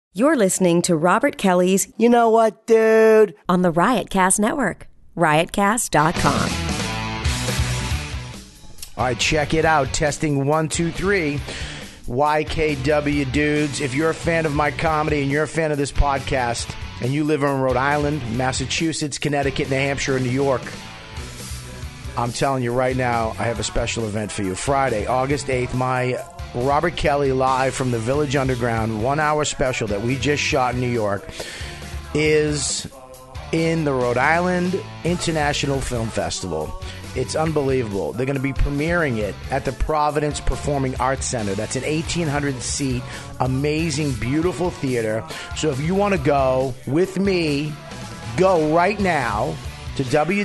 You're listening to Robert Kelly's You Know What, Dude? On the Riotcast Network, riotcast.com. All right, check it out. Testing 1, 2, 3. YKW dudes. If you're a fan of my comedy and you're a fan of this podcast and you live in Rhode Island, Massachusetts, Connecticut, New Hampshire, and New York, I'm telling you right now, I have a special event for you. Friday, August 8th, my Robert Kelly live from the Village Underground 1 hour special that we just shot in New York is in the Rhode Island International Film Festival. It's unbelievable. They're going to be premiering it at the Providence Performing Arts Center. That's an 1,800-seat, amazing, beautiful theater. So if you want to go with me, go right now to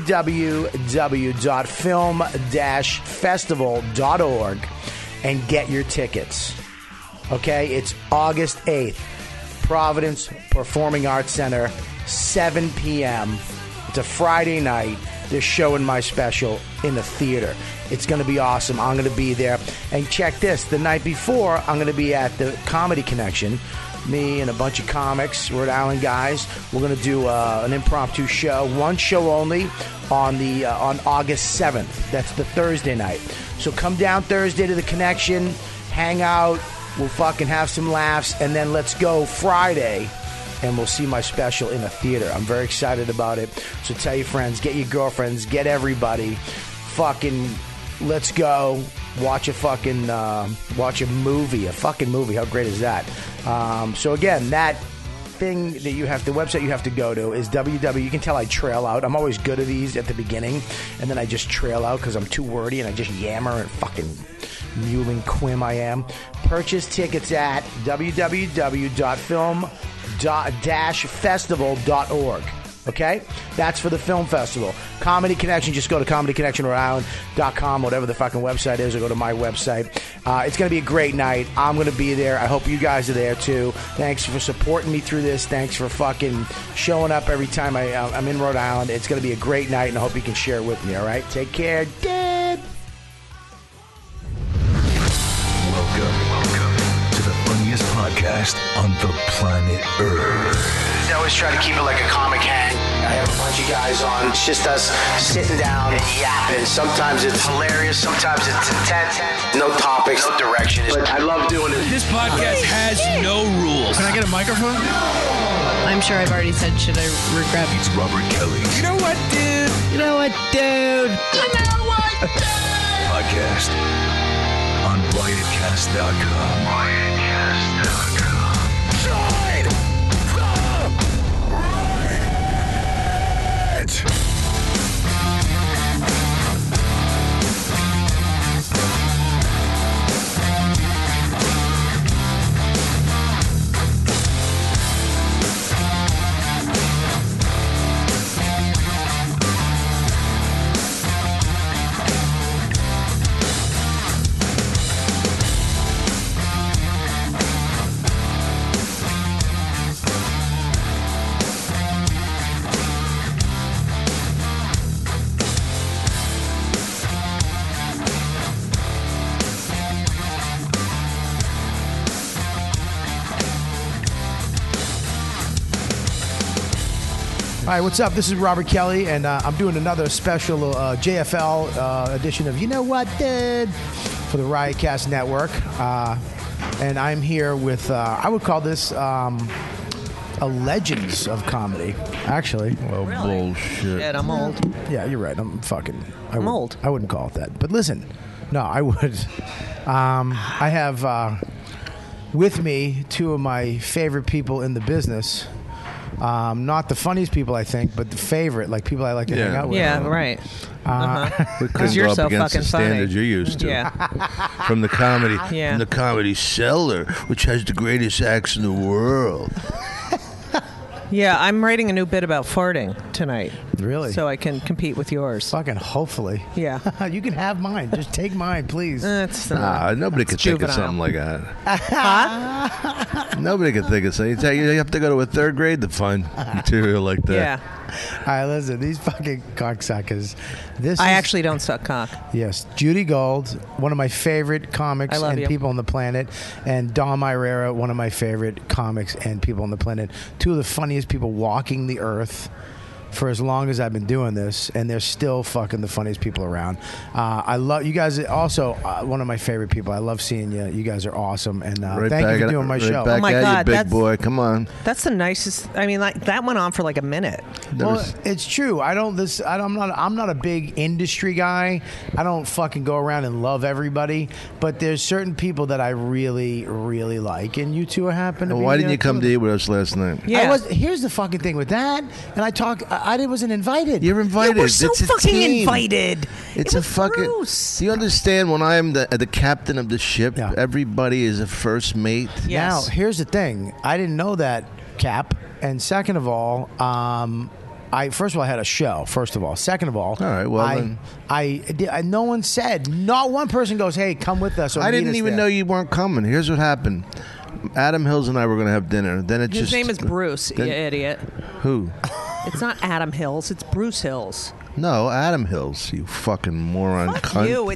www.film-festival.org and get your tickets. Okay? It's August 8th. Providence Performing Arts Center, 7 p.m. It's a Friday night. They're showing my special in the theater. It's going to be awesome. I'm going to be there. And check this. The night before, I'm going to be at the Comedy Connection. Me and a bunch of comics, Rhode Island guys. We're going to do an impromptu show. One show only on August 7th. That's the Thursday night. So come down Thursday to the Connection. Hang out. We'll fucking have some laughs. And then let's go Friday. And we'll see my special in a theater. I'm very excited about it. So tell your friends, get your girlfriends, get everybody. Fucking let's go. Watch a fucking movie. A fucking movie. How great is that? So again, that thing that you have, the website you have to go to is www. You can tell I trail out. I'm always good at these at the beginning, and then I just trail out because I'm too wordy and I just yammer and fucking mewling quim I am. Purchase tickets at www.film-festival.org. Okay? That's for the film festival. Comedy Connection, just go to comedyconnectionrhode.com, whatever the fucking website is, or go to my website. It's going to be a great night. I'm going to be there. I hope you guys are there too. Thanks for supporting me through this. Thanks for fucking showing up every time I'm in Rhode Island. It's going to be a great night, and I hope you can share it with me, all right? Take care. Dad. Welcome to the funniest podcast on the planet Earth. I always try to keep it like a comic hang. I have a bunch of guys on. It's just us sitting down and yapping. Sometimes it's hilarious. Sometimes it's intense. No topics, no direction. But I love doing it. This podcast has no rules. Can I get a microphone? I'm sure I've already said, should I regret? It's Robert Kelly's You know what, dude? You know what, dude? You know what, dude? podcast on riotcast.com. Riotcast.com. Side from Riot. All right, what's up? This is Robert Kelly, and I'm doing another special JFL edition of You Know What, Dude? For the Riotcast Network. And I'm here with, I would call this a legends of comedy, actually. Oh, bullshit. Shit, I'm old. Yeah, you're right. I'm old. I wouldn't call it that. But listen, no, I would. I have with me two of my favorite people in the business. Not the funniest people, I think, but the favorite, like people I like to hang out with. Yeah, right. Because you're you're so up against the fucking funny. standards you're used to. Yeah. From the comedy, Yeah. from the comedy cellar, which has the greatest acts in the world. Yeah, I'm writing a new bit about farting tonight. Really? So I can compete with yours. Fucking hopefully. Yeah. You can have mine. Just take mine, please. That's Nobody could think of juvenile. something like that. Huh? Nobody could think of something. You have to go to a third grade to find material like that. Yeah. right, listen, these fucking cocksuckers. I actually don't suck cock. Yes, Judy Gold, one of my favorite comics I love and you. people on the planet, and Dom Irera, one of my favorite comics and people on the planet. Two of the funniest people walking the earth for as long as I've been doing this, and they're still fucking the funniest people around. I love you guys. Also, one of my favorite people. I love seeing you. You guys are awesome, and thank you for doing my show. Back Oh my at God, you, big that's- boy. Come on. That's the nicest. I mean, like that went on for like a minute. Well, it's true. I'm not a big industry guy. I don't fucking go around and love everybody. But there's certain people that I really, really like, and you two happen to be. Why didn't you come two to of eat with us last night? Yeah. Here's the fucking thing with that, and I wasn't invited. You're invited. Yeah, we're so it's a fucking team. invited. It's It a was fucking. Bruce. Do you understand? When I am the captain of the ship, Yeah. everybody is a first mate. Yes. Now, here's the thing. I didn't know that, Cap. And second of all, first of all, I had a show. First of all, second of all, All right, well, then. no one said. Not one person goes, "Hey, come with us." Or I meet didn't us even there. know you weren't coming. Here's what happened. Adam Hills and I were going to have dinner. Then it His just name is Bruce, you then- idiot. Who? It's not Adam Hills. It's Bruce Hills. No, Adam Hills. You fucking moron. Fuck cunt. you.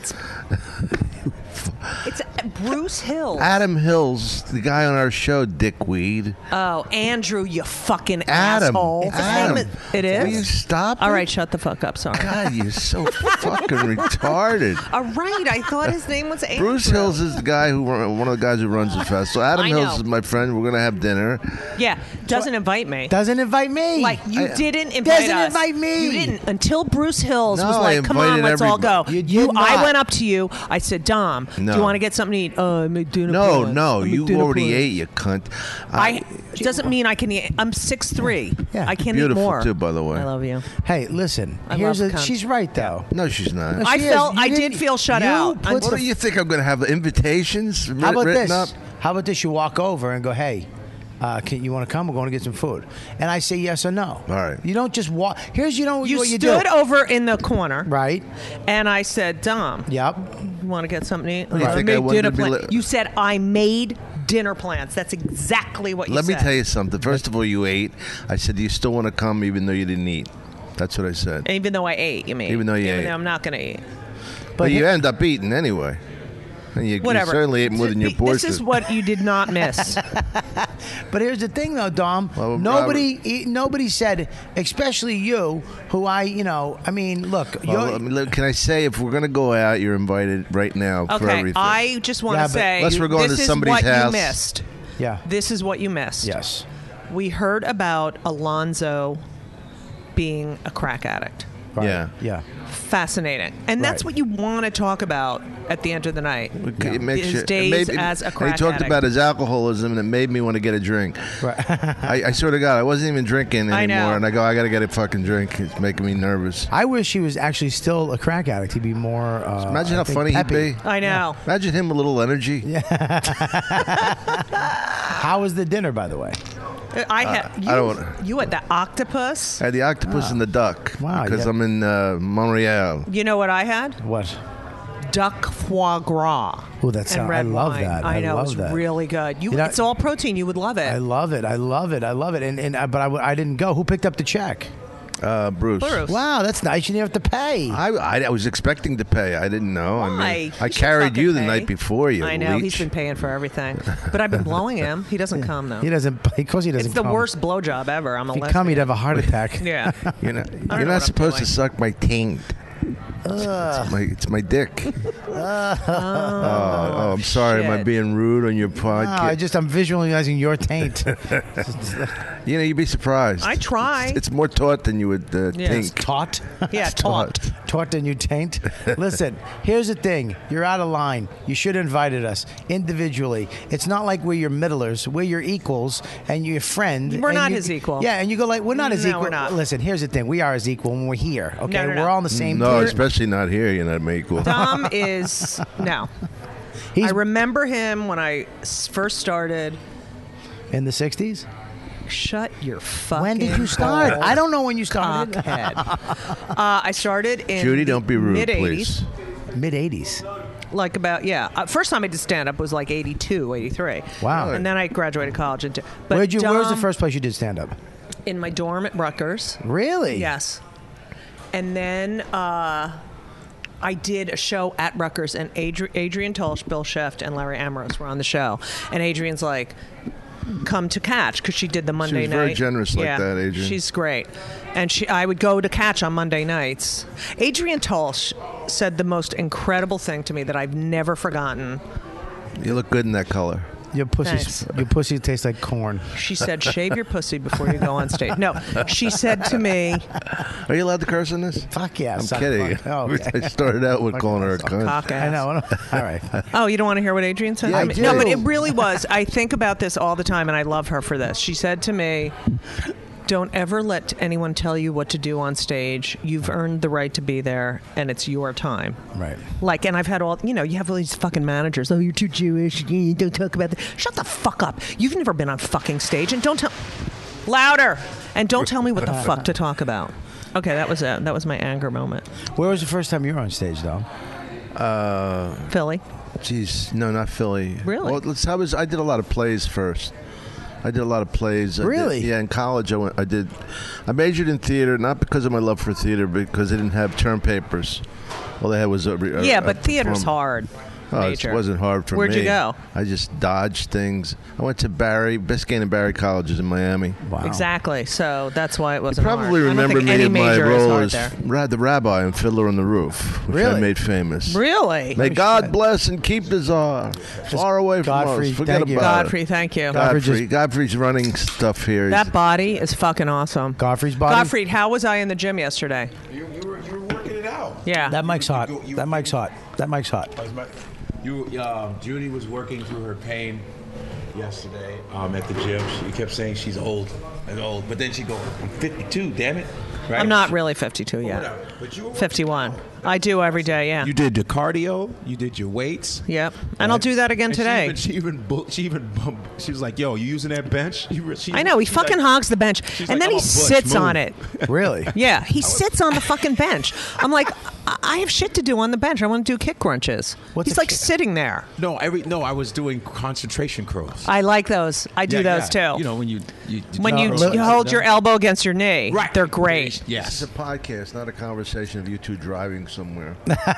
It's Bruce Hills. Adam Hills, the guy on our show, Dickweed. Oh, Andrew, you fucking Adam. asshole. It's His Adam. name It is? Will you stop? All it? right, shut the fuck up. Sorry. God, you're so fucking retarded. All right, I thought his name was Andrew. Bruce Hills is the guy one of the guys who runs the festival. Adam I Hills know. is my friend. We're gonna have dinner. Yeah, doesn't invite me. Doesn't invite me. Like you didn't invite doesn't us. invite me. You didn't until Bruce Hills No, was I like, "Come on, invited let's all go." You did I not. went up to you. I said, "Dom, do No. you want to get something to eat?" I made dinner. No, plans. no, I made you dinner already plans." ate, you cunt. I doesn't mean I can eat. I'm 6'3". Yeah. I can't Beautiful eat more. too, by the way. I love you. Hey, listen. I Here's love a. cunt. She's right though. No, she's not. No, I she is. felt. You I didn't- did feel shut you out. put What do you think? I'm going to have invitations How about written this? up? How about this? You walk over and go, "Hey, you want to come? We're going to get some food." And I say yes or no. All right. You don't just walk. Here's You what you stood do. over in the corner, Right. and I said, "Dom, Yep. you want to get something to eat?" You I think I made wanted dinner to be plans. li- You said I made dinner plans. That's exactly what you Let said. me tell you something. First of all, you ate. I said, do you still want to come even though you didn't eat? That's what I said. Even though I ate, you mean? Even though you ate. though I'm not going to eat. But you end up eating anyway. And you Whatever. certainly ate more than your portion. This is what you did not miss. But here's the thing, though, Dom. Well, Nobody said, especially you, who I mean, look, Well, I mean, look, can I say, if we're going to go out, you're invited right now for Okay, everything. I just want Yeah, to but say Unless we're going this to is somebody's what house. you missed. yeah, This is what you missed. yes, We heard about Alonzo being a crack addict. right. Yeah. yeah. Fascinating. And that's Right. what you want to talk about at the end of the night. It makes His you- it days made me- as a crack He talked addict. about his alcoholism, and it made me want to get a drink. Right. I swear to God, I wasn't even drinking I know. anymore, and I go, I got to get a fucking drink. It's making me nervous. I wish he was actually still a crack addict. He'd be more. Imagine I how think, funny peppy. he'd be. I know. Imagine him with a little energy. How was the dinner, by the way? I had I don't wanna- you had the octopus. I had the octopus and the duck. Wow, Because yeah. I'm in Montreal. You know what I had? What? Duck foie gras. Ooh, that sound- and red I love wine. that. I I know love it's that. really good. You know- It's all protein. You would love it. I love it. I love it. I love it. But I didn't go. Who picked up the check? Bruce. Bruce. Wow, that's nice. You didn't have to pay. I was expecting to pay. I didn't know. Why? I mean, I You should carried fucking you the pay. night before. You I know leech. he's been paying for everything, but I've been blowing him. He doesn't come though. He doesn't. Of course, he doesn't. It's the come. worst blowjob ever. I'm a If he lesbian. come, he'd have a heart attack. Yeah. You're not, know you're what I'm not supposed doing. to suck my taint. It's my dick. Oh, I'm sorry. Am I shit. being rude on your No, podcast? I'm visualizing your taint. You'd be surprised. I try. It's more taut than you would Yes. think. Taut. Yeah, taught. Taut than you taint. Listen, here's the thing. You're out of line. You should have invited us individually. It's not like we're your middlers. We're your equals and you're your friend. We're and not you- his equal. Yeah, and you go like, we're not his No, equal. we're not. Listen, here's the thing. We are his equal when we're here. Okay, No, no, no. we're all on the same No, team. especially not here. You're not my equal. Dom is no. He's I remember him when I first started. in the 60s. Shut your fucking. When did you start? cold I don't know when you started. cockhead. I started in Judy, don't be rude, mid-80s. please. Mid 80s. Like about first time I did stand up was like 82, 83. Wow. And then I graduated college into. But Where's the Dom- first place you did stand up? in my dorm at Rutgers. Really? Yes. And then I did a show at Rutgers, and Adrian Tolsch, Bill Sheft, and Larry Ambrose were on the show. And Adrian's like, come to Catch, because she did the Monday night. She was very generous like that, Adrian. She's great. And I would go to Catch on Monday nights. Adrian Tolsch said the most incredible thing to me that I've never forgotten. You look good in that color. Your pussy tastes like corn. She said, shave your pussy before you go on stage. No, she said to me... Are you allowed to curse in this? Fuck yeah. I'm kidding. Oh, okay. I started out with calling her a cunt. Cock ass. I know. All right. Oh, you don't want to hear what Adrian said? Yeah, I No, do. but it really was. I think about this all the time, and I love her for this. She said to me, don't ever let anyone tell you what to do on stage. You've earned the right to be there, and it's your time. Right. Like, and I've had you have all these fucking managers. Oh, you're too Jewish. You don't talk about that. Shut the fuck up. You've never been on fucking stage, and don't tell... Louder! And don't tell me what the fuck to talk about. Okay, that was it. That was my anger moment. Where was the first time you were on stage, though? Philly. Jeez, no, not Philly. Really? Well, I did a lot of plays first. I did a lot of plays. Really? Yeah, in college I majored in theater, not because of my love for theater, but because they didn't have term papers. All they had was but theater's hard. Oh, it Major. wasn't hard for me. Where'd you go? I just dodged things. I went to Biscayne and Barry colleges in Miami. Wow. Exactly. So that's why it You wasn't hard. probably I don't remember think me any in my major is role hard as there. the rabbi in Fiddler on the Roof, which I Really? made famous. Really? May God bless and keep the czar far away from Godfrey, us. Forget thank you. about Godfrey, thank you. Godfrey Godfrey's running stuff here. That body is fucking awesome. Godfrey's body? Godfrey, how was I in the gym yesterday? You were working it out. Yeah. That mic's hot. That mic's hot. That mic's hot. Judy was working through her pain yesterday at the gym. She kept saying she's old and old, but then she go, "I'm 52, damn it!" Right? I'm not really 52 yet. Whatever. But you were 51. I do every day, yeah. You did your cardio. You did your weights. Yep. And I'll do that again And today. She was like, "Yo, you using that bench?" I know. He fucking hogs the bench. she's And like, then "I'm he a butch, sits move." on it. Really? Yeah, he sits on the fucking bench. I'm like, I have shit to do on the bench. I want to do kick crunches. What's He's a like kick- sitting there. No, I was doing concentration curls. I like those. I do those too. You know when you you hold your elbow against your knee. right, They're great. Yes. It's a podcast, not a conversation of you two driving somewhere.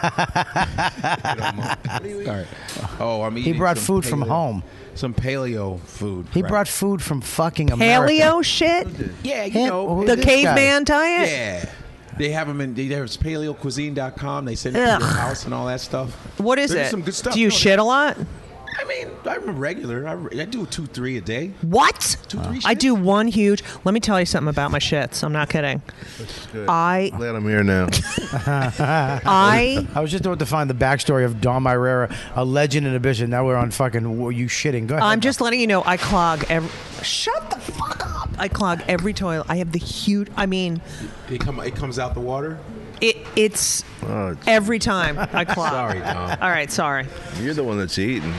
All right. Oh, I'm eating. He brought some food from home. Some paleo food. He right? brought food from fucking America. Paleo shit? Yeah, you Him- know. who- The this guy. caveman diet? Yeah. They have them in. There's paleocuisine.com. They send it to your Ugh. house and all that stuff. What is There's it? some good stuff. Do you No, shit a lot? I mean, I'm regular. I do 2-3 a day. What? 2-3 I shits? do one huge. Let me tell you something about my shits. I'm not kidding. Good. I Glad I'm here now. I I was just about to find the backstory of Dom Irera, a legend in a bishop. Now we're on fucking. Were you shitting? Go ahead. I'm just letting you know I clog every. Shut the fuck up! I clog every toilet. I have the huge. I mean, It comes out the water. it's Oh, it's- every time I clog. Sorry, Dom. All right, sorry. you're the one that's eating.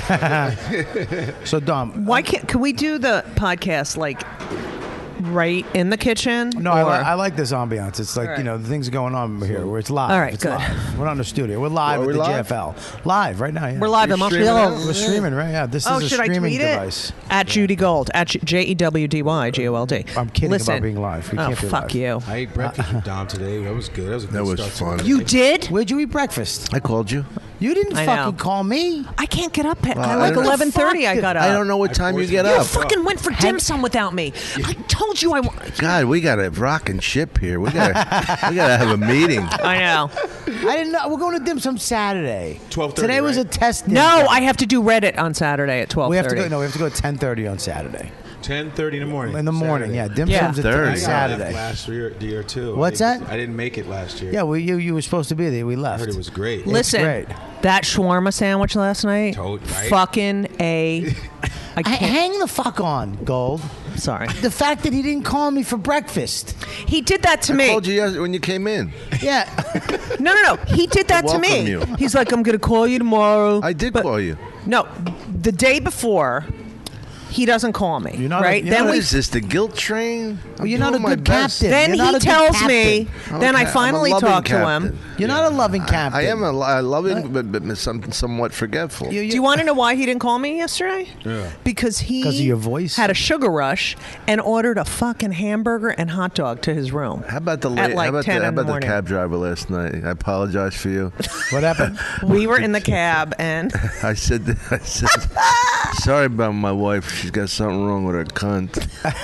So Dom. Why can we do the podcast like right in the kitchen? No, or- I like this ambiance. It's like, All right. you know, the things going on here where it's live. All right, it's good. Live. We're not in the studio. We're live Are at we the live? JFL. Live right now. Yeah. We're live in You're streaming Montreal. out? We're streaming right now. This Oh, is a should I streaming tweet device. it? At Judy Gold. At JEWDYGOLD. I'm kidding Listen. about being live. We Oh, can't be fuck live. you. I ate breakfast with Dom today. That was good. That was a good That was start to fun. the You day. did? Where'd you eat breakfast? I called you. You didn't I fucking know. call me. I can't get up at Well, I like don't know. 11:30. I got up. I don't know what time you get You up. fucking went for dim sum without me. I told you I. God, we got to rock and ship here. We got to have a meeting. I know. I didn't know. We're going to dim sum Saturday. 12:30, Today was a right? test. No, dim sum. I have to do Reddit on Saturday at 12:30. We have to go. No, we have to go at 10:30 on Saturday. 10:30 in the morning. In the morning, Saturday. yeah. Dim Yeah. sum's at 30. on Saturday. Last year too. What's that? I didn't make it last year. Yeah, well, you were supposed to be there. We I left. heard it was great. Listen, great. that shawarma sandwich last night. Right? Fucking a. I can't. Hang the fuck on, Gold. Sorry. The fact that he didn't call me for breakfast. He did that to I me. called you when you came in. Yeah. No. He did that to me. welcome you. He's like, I'm gonna call you tomorrow. I did But- call you. No, the day before, he doesn't call me. You're not right? a- you're Then not What we is this? The guilt train? Well, you're not a doing my good best. captain. Then You're not he a good tells me. captain. Then I Okay, I'm a finally loving talk to captain. him. You're not a loving captain. I am a loving, but somewhat forgetful. Do you want to know why he didn't call me yesterday? Yeah. Because he 'Cause of your voice? had a sugar rush and ordered a fucking hamburger and hot dog to his room. How about the At like 10 how in the about the morning. cab driver last night? I apologize for you. What happened? We were in the cab and I said, sorry about my wife. She's got something wrong with her cunt.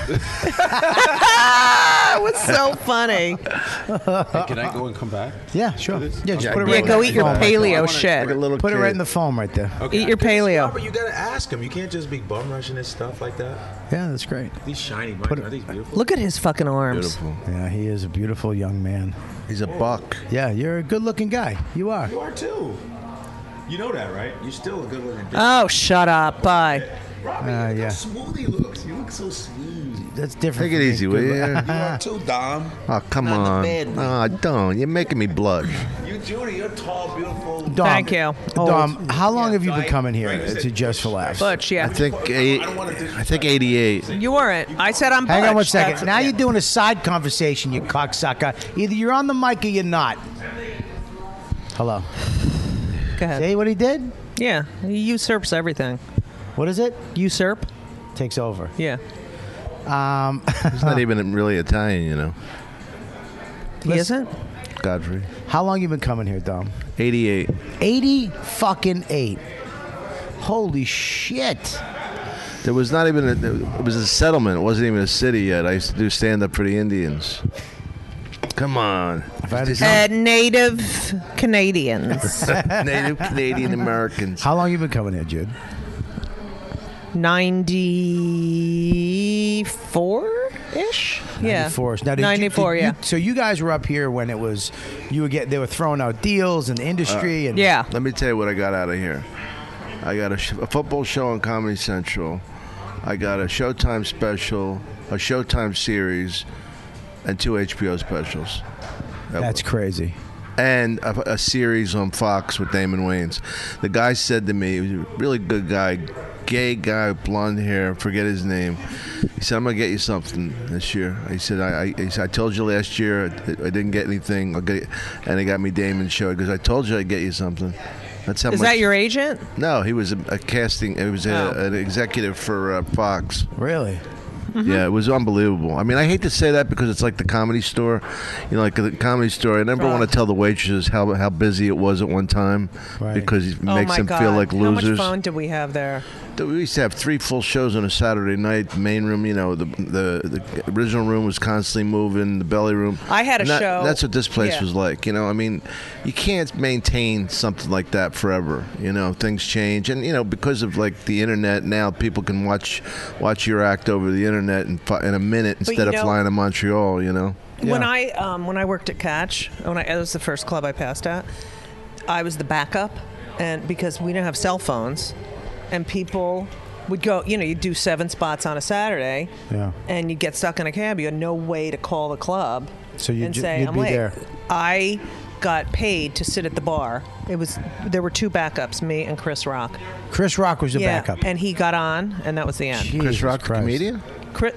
it was so funny. Hey, can I go and come back? Yeah, sure. Yeah, just Yeah, put it yeah, right go in eat the your phone. paleo Like shit. a little Put it kid. right in the phone right there. Eat your paleo. Robert, you gotta ask him. You can't just be bum rushing his stuff like that. Yeah, that's great. These shiny Put mics, it- are these beautiful? Look at his fucking arms. Beautiful. Yeah, he is a beautiful young man. He's a buck. Yeah, you're a good-looking guy. You are. You are too. You know that, right? You're still a good looking dude. Oh, shut up. Bye. Robbie, yeah. look how smooth he looks. You look so smooth. That's different. Take it from easy, being will you? good- You are too, Dom. Oh, come Not in the on. bed, man. Oh, don't. You're making me blush. You, Judy, you're tall, beautiful. Dom, Thank you. Dom, how long have you been Right. coming here Right, you said to Just for Laughs? Butch, yeah. I think I think 88. You weren't. I said I'm Hang on one Butch. second. That's- Now you're doing a side conversation, you cocksucker. Either you're on the mic or you're not. Hello. Go ahead. See what he did? Yeah, he usurps everything. What is it? Usurp? Takes over. Yeah. He's not even really Italian, you know. He isn't? Godfrey. How long you been coming here, Dom? 88. 80 Holy shit. There was not even it was a settlement. It wasn't even a city yet. I used to do stand up for the Indians. Come on. Native Canadians. Native Canadian Americans. How long you been coming here, Jude? 94-ish? Yeah. 94. Now, 94, yeah. So you guys were up here when it was they were throwing out deals in the industry and Yeah. Let me tell you what I got out of here. I got a football show on Comedy Central. I got a Showtime special, a Showtime series, and 2 HBO specials. That's crazy. And a series on Fox with Damon Wayans. The guy said to me, he was a really good guy, gay guy, blonde hair, forget his name. He said, I'm going to get you something this year. He said, I told you last year I didn't get anything. I'll get it. And he got me Damon's show because I told you I'd get you something. That's how Is much. that your agent? No, he was a casting. He was an executive for Fox. Really? Yeah, it was unbelievable. I mean, I hate to say that because it's like the Comedy Store. You know, like the Comedy Store. I never want to tell the waitresses how busy it was at one time because it Oh makes my them God. feel like losers. How much fun did we have there? We used to have 3 full shows on a Saturday night. The main room, you know, the original room was constantly moving. The belly room. I had a show. That's what this place Yeah. was like. You know, I mean, you can't maintain something like that forever. You know, things change, and you know, because of like the internet now, people can watch your act over the internet in a minute instead of flying to Montreal. You know. When I worked at Catch, it was the first club I passed at, I was the backup, and because we didn't have cell phones, and people would go, you know, you'd do 7 spots on a Saturday, and you'd get stuck in a cab. You had no way to call the club So and say, you'd I'm be late. there. I got paid to sit at the bar. There were 2 backups, me and Chris Rock. Chris Rock was your Yeah, backup. and he got on, and that was the end. Jesus Chris Rock, Christ. comedian. Chris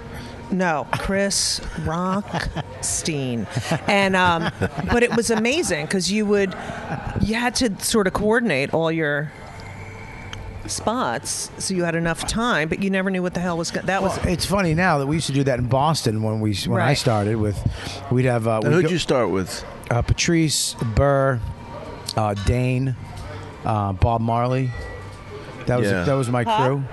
Rockstein, and but it was amazing because you had to sort of coordinate all your spots so you had enough time, but you never knew what the hell was that was. It's funny now that we used to do that in Boston when I Right. started with. We'd have. Who'd you start with? Patrice, Burr, Dane, Bob Marley. That was my crew.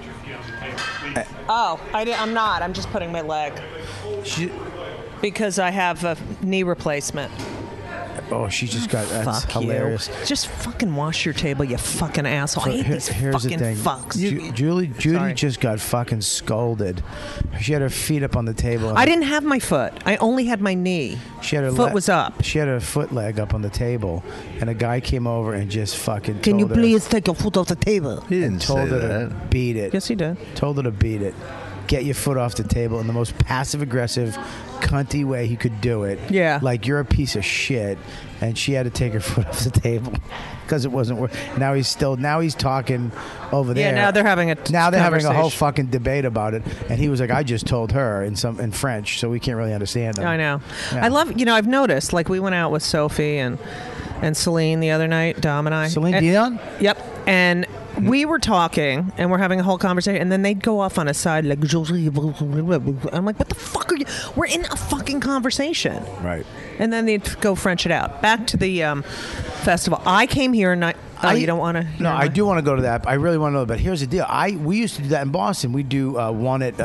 Oh, I'm not. I'm just putting my leg because I have a knee replacement. Oh, she just got that's Fuck hilarious. you. Just fucking wash your table, you fucking asshole. I hate these Here's fucking the thing. fucks. Judy Sorry. just got fucking scolded. She had her feet up on the table. I didn't have my foot. I only had my knee. She had her foot was up. She had her foot leg up on the table, and a guy came over and just fucking. Can you told her- please take your foot off the table? He didn't told say her that. to beat it. Yes, he did. Told her to beat it. get your foot off the table in the most passive-aggressive, cunty way he could do it. Yeah. Like, you're a piece of shit. And she had to take her foot off the table because it wasn't working. Now he's talking over there. Yeah, now they're having a whole fucking debate about it. And he was like, I just told her in French, so we can't really understand him. I know. Yeah. I love, I've noticed, like, we went out with Sophie and Celine the other night, Dom and I. Celine Dion? Yep. And we were talking, and we're having a whole conversation, and then they'd go off on a side, like, I'm like, what the fuck are you? We're in a fucking conversation. Right. And then they'd go French it out. Back to the festival. I came here, and you don't want to? No, I do want to go to that. I really want to know. But here's the deal. We used to do that in Boston. We do one at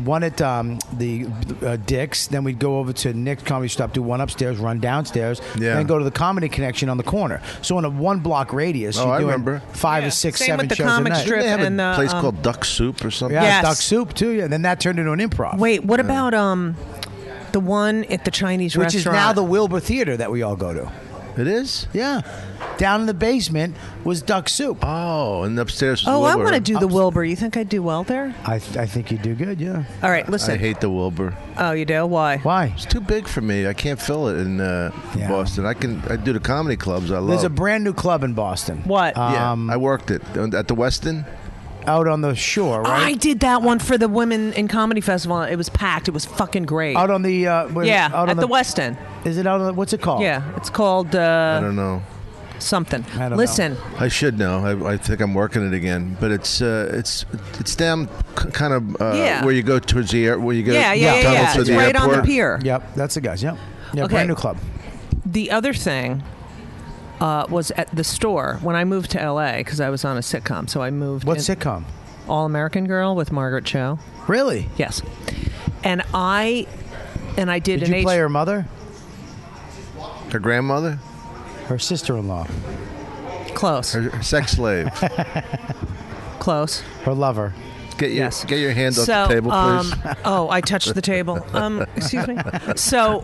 the Dick's. Then we'd go over to Nick's Comedy Stop, do one upstairs, run downstairs, then go to the Comedy Connection on the corner. So in a 1 block radius, you're doing remember 5 or 6, Same 7 with the shows comic a night. strip They have and a the place called Duck Soup or something. Yeah, Yes. Duck Soup too. Yeah, then that turned into an improv. Wait, what about the one at the Chinese which restaurant? is now the Wilbur Theater that we all go to. It is? Yeah. Down in the basement was Duck Soup. Oh, and upstairs was Oh, Wilbur. I want to do the Wilbur. You think I'd do well there? I think you do good, yeah. All right, listen. I hate the Wilbur. Oh, you do? Why? Why? It's too big for me. I can't fill it in Boston. I do the comedy clubs I love. There's a brand new club in Boston. What? Yeah, I worked it at the Westin. Out on the shore, right? I did that one for the Women in Comedy Festival. It was packed. It was fucking great. Out on the out on at the West End. Is it out on what's it called? Yeah, it's called I don't know. something. I don't Listen, I should know. I think I'm working it again, but it's down kind of where you go towards the air, where you go yeah. tunnel to It's the right on the airport. pier. Yep, that's the guys. Yep. Yeah, Okay. brand new club. The other thing was at the store when I moved to LA because I was on a sitcom. So I moved. What sitcom? All American Girl with Margaret Cho. Really? Yes. And I did Did you play her mother? Her grandmother? Her sister-in-law? Close. Her sex slave? Close. Her lover? Get your hand off the table, please. Oh, I touched the table. Excuse me. So,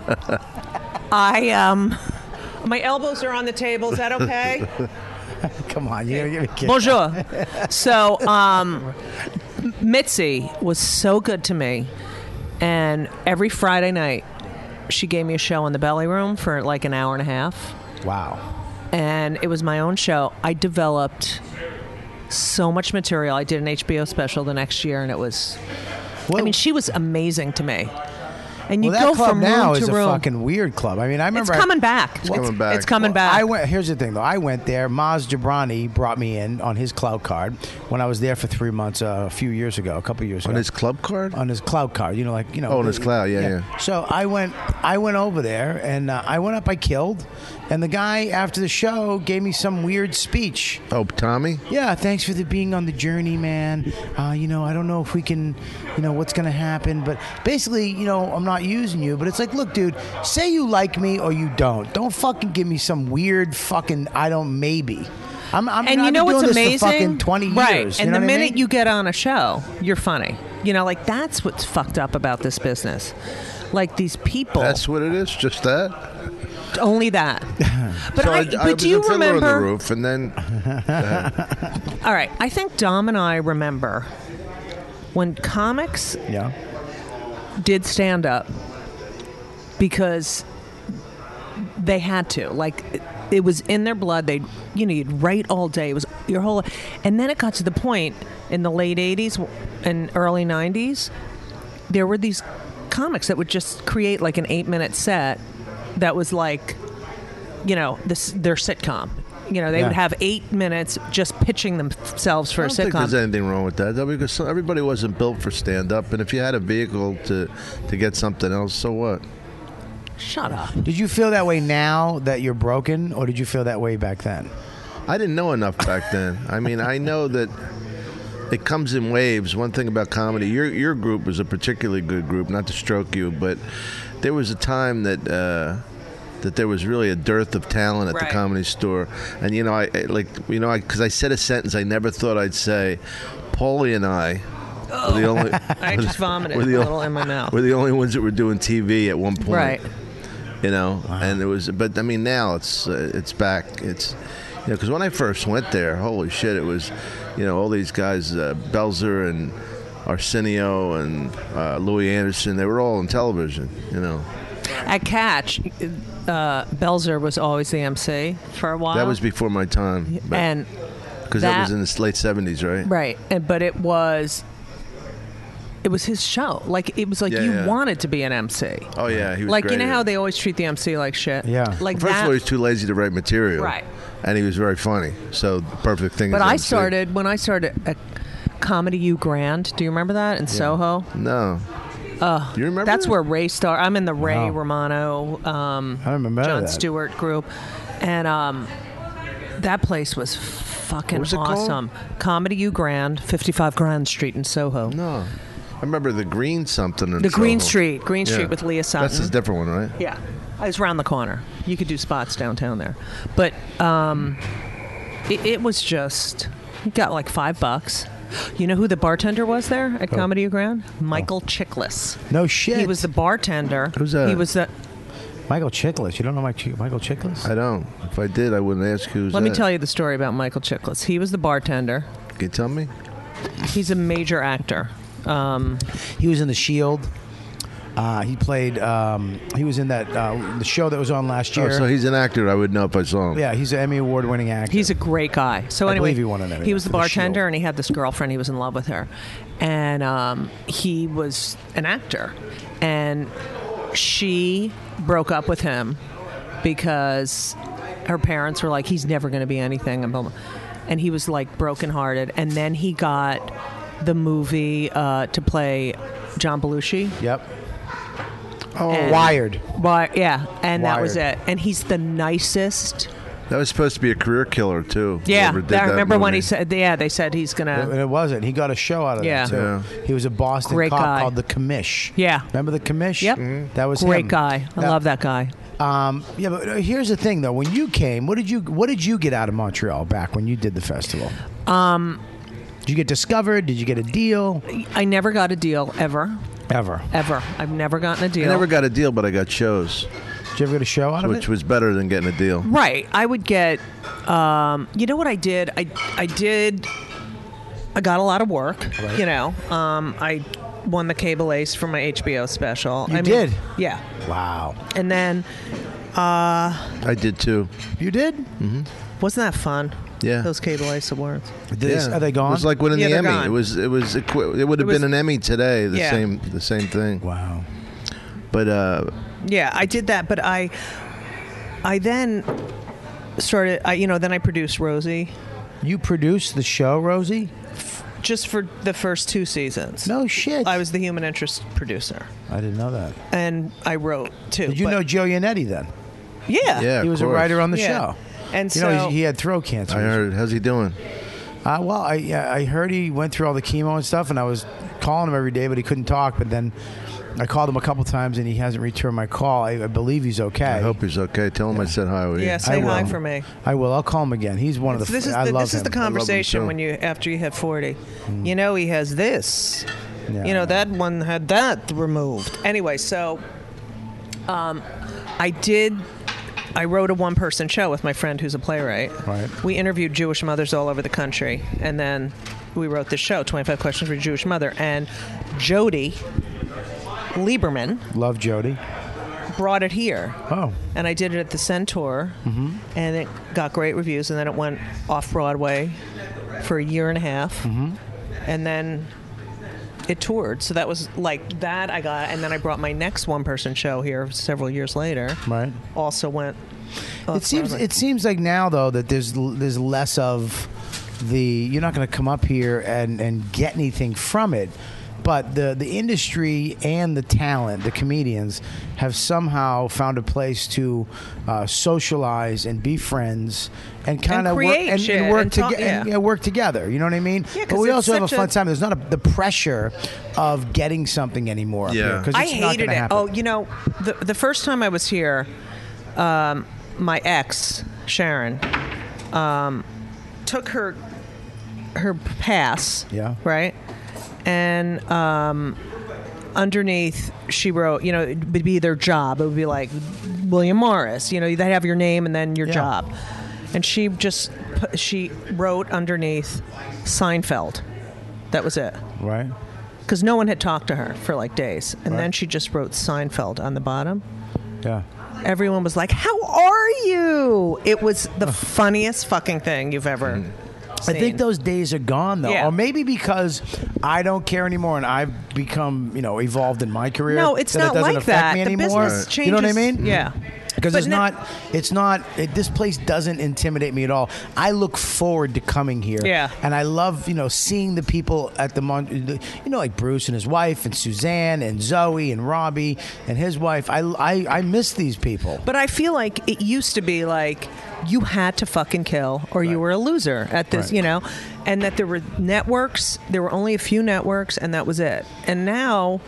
my elbows are on the table. Is that okay? Come on, you're gonna give me a kiss. Bonjour. So, Mitzi was so good to me, and every Friday night, she gave me a show in the Belly Room for like an hour and a half. Wow. And it was my own show. I developed so much material. I did an HBO special the next year, and it was. I mean, she was amazing to me. And you that go club from now room is to a room. fucking weird club. I mean, I remember It's coming back. It's coming back. It's coming Well, back. Here's the thing, though. I went there. Maz Jobrani brought me in on his clout card when I was there for 3 months a few years ago, a couple years ago. On his club card? On his clout card, Oh, on his clout, yeah. So I went over there, and I went up. I killed, and the guy after the show gave me some weird speech. Oh, Tommy? Yeah, thanks for being on the journey, man. I don't know if we can, what's going to happen, but basically, I'm not using you. But it's like, look, dude, say you like me or you don't. Don't fucking give me some weird fucking maybe. And I've you know been what's doing this amazing? for fucking 20 years. Right. You And know the what I minute mean? you get on a show, you're funny. Like that's what's fucked up about this business. Like these people. That's what it is? Just that? Only that. But So I but was do you in Fiddler remember? on the Roof, and then... All right. I think Dom and I remember when comics did stand up because they had to. Like, it was in their blood. You'd write all day. It was your whole. And then it got to the point in the late 80s and early 90s, there were these comics that would just create like an 8-minute set that was like, their sitcom. They would have 8 minutes just pitching themselves for a I don't think sitcom. there's anything wrong with that, though, because everybody wasn't built for stand-up, and if you had a vehicle to get something else, so what? Shut up. Did you feel that way now that you're broken, or did you feel that way back then? I didn't know enough back then. I mean, I know that it comes in waves. One thing about comedy, your group was a particularly good group, not to stroke you, but there was a time that there was really a dearth of talent at the Comedy Store. And, because I said a sentence I never thought I'd say. Paulie and I were the only... I just vomited we're a the little in my mouth. We're the only ones that were doing TV at one point. Right. And it was... But, I mean, now it's back. It's... because when I first went there, holy shit, it was, all these guys, Belzer and Arsenio and Louis Anderson. They were all on television, you know. At Catch, Belzer was always the MC for a while. That was before my time. And because that was in the late 70s, right? Right. But it was his show. Like, it was like you wanted to be an MC. Oh, yeah. He was like, great you know at how it. they always treat the MC like shit? Yeah. Like First that. of all, he was too lazy to write material. Right. And he was very funny. So, the perfect thing But is when I started at Comedy U Grand, do you remember that in Soho? No. Do you remember That's that? where Ray Star. I'm in the Ray Wow. Romano, I remember Jon that. Stewart group, and that place was fucking What was it called? awesome. Comedy U Grand, 55 Grand Street in Soho. No. I remember the Green something. In The Green Soho. Street Yeah. with Leah Sutton. That's a different one, right? Yeah, I was around the corner. You could do spots downtown there, but it was just you got like $5. You know who the bartender was there at Comedy U Grand? Michael Chiklis. No shit. He was the bartender. Who's that? He was the. Michael Chiklis. You don't know Michael Chiklis? I don't. If I did, I wouldn't ask who's Let me that. tell you the story about Michael Chiklis. He was the bartender. Can you tell me? He's a major actor. He was in The Shield. He played. He was in that the show that was on last year. Oh, so he's an actor. I would know if I saw him. Yeah, he's an Emmy Award-winning actor. He's a great guy. So I anyway, believe he won an Emmy he was the for The bartender, Shield. and he had this girlfriend. He was in love with her, and he was an actor, and she broke up with him because her parents were like, he's never going to be anything, and blah, blah. And he was like brokenhearted, and then he got the movie to play John Belushi. Yep. Oh, And- Wired. Yeah, and that was Wired. it. And he's the nicest. that was supposed to be a career killer too. Yeah, whoever did I that remember when movie. he said, they said he's And gonna. it wasn't. He got a show out of Yeah. it too. Yeah. He was a Boston Great cop guy. called the Commish. Yeah. Remember the Commish? Yep. That was Great him. guy. I Now- love that guy. Yeah, but here's the thing though. When you came, what did you get out of Montreal back when you did the festival? Did you get discovered? Did you get a deal? I never got a deal ever. Ever? I've never gotten a deal. I never got a deal, but I got shows, Did you ever get a show out of which it? was better than getting a deal. Right. I would get. You know what I did? I got a lot of work. Right. You know. I won the Cable Ace for my HBO special. You did? Yeah. Wow. And then I did too. You did? wasn't that fun? Yeah. Those Cable Ace awards. Are they gone? It was like winning Yeah, the they're Emmy. gone. It would have was- been an Emmy today. The Yeah. same thing. wow. But Yeah, I did that, but I then started. Then I produced Rosie You produced the show, Rosie? just for the first 2 seasons. No shit. I was the human interest producer, I didn't know that. and I wrote too. Did you but- know Joe Yannetti then? Yeah. yeah, He of was a course. writer on the Yeah. show. And You so know, he had throat cancer. I heard. How's he doing? Well, I heard he went through all the chemo and stuff, and I was calling him every day, but he couldn't talk. But then I called him a couple times, and he hasn't returned my call. I believe he's okay. I hope he's okay. Tell him I said hi. Will you? yeah, say I hi will. for me. I will. I'll call him again. He's one of the. This is I the, love this is him. the conversation too. when you after you hit 40. You know he has this. Yeah. You know that one had that removed. Anyway, so I wrote a one-person show with my friend who's a playwright. Right. We interviewed Jewish mothers all over the country, and then we wrote this show, 25 Questions for a Jewish Mother. And Jody Lieberman Love Jody. brought it here. Oh, And I did it at the Centaur, and it got great reviews. And then it went off Broadway for a year and a half, and then it toured. So that was like that I got, and then I brought my next one-person show here several years later. right. Also went. off Broadway. It seems like now though that there's less of the. You're not going to come up here and get anything from it. But the industry and the talent, the comedians, have somehow found a place to socialize and be friends and kind of work create shit and work and talk- together. yeah. Work together. You know what I mean? Yeah, 'cause but we it's also have a such fun a- time. There's not the pressure of getting something anymore. Yeah. because I it's not hated gonna it. happen. Oh, you know, the first time I was here, my ex Sharon took her pass. Yeah. Right. And underneath, she wrote, you know, it would be their job. It would be like William Morris. You know, they'd have your name and then your Yeah. job. And she she wrote underneath Seinfeld. That was it. Right. because no one had talked to her for like days, and then she just wrote Seinfeld on the bottom. Yeah. Everyone was like, "How are you?" It was the funniest fucking thing you've ever I think those days are gone, though. Yeah. Or maybe because I don't care anymore and I've become, evolved in my career. No, it's that not it doesn't like affect that. me The anymore. business changes. You know what I mean? Yeah. Because But this place doesn't intimidate me at all. I look forward to coming here. Yeah. And I love, seeing the people at like Bruce and his wife and Suzanne and Zoe and Robbie and his wife. I miss these people. But I feel like it used to be like you had to fucking kill or you were a loser at this, and that there were networks. There were only a few networks, and that was it. And now,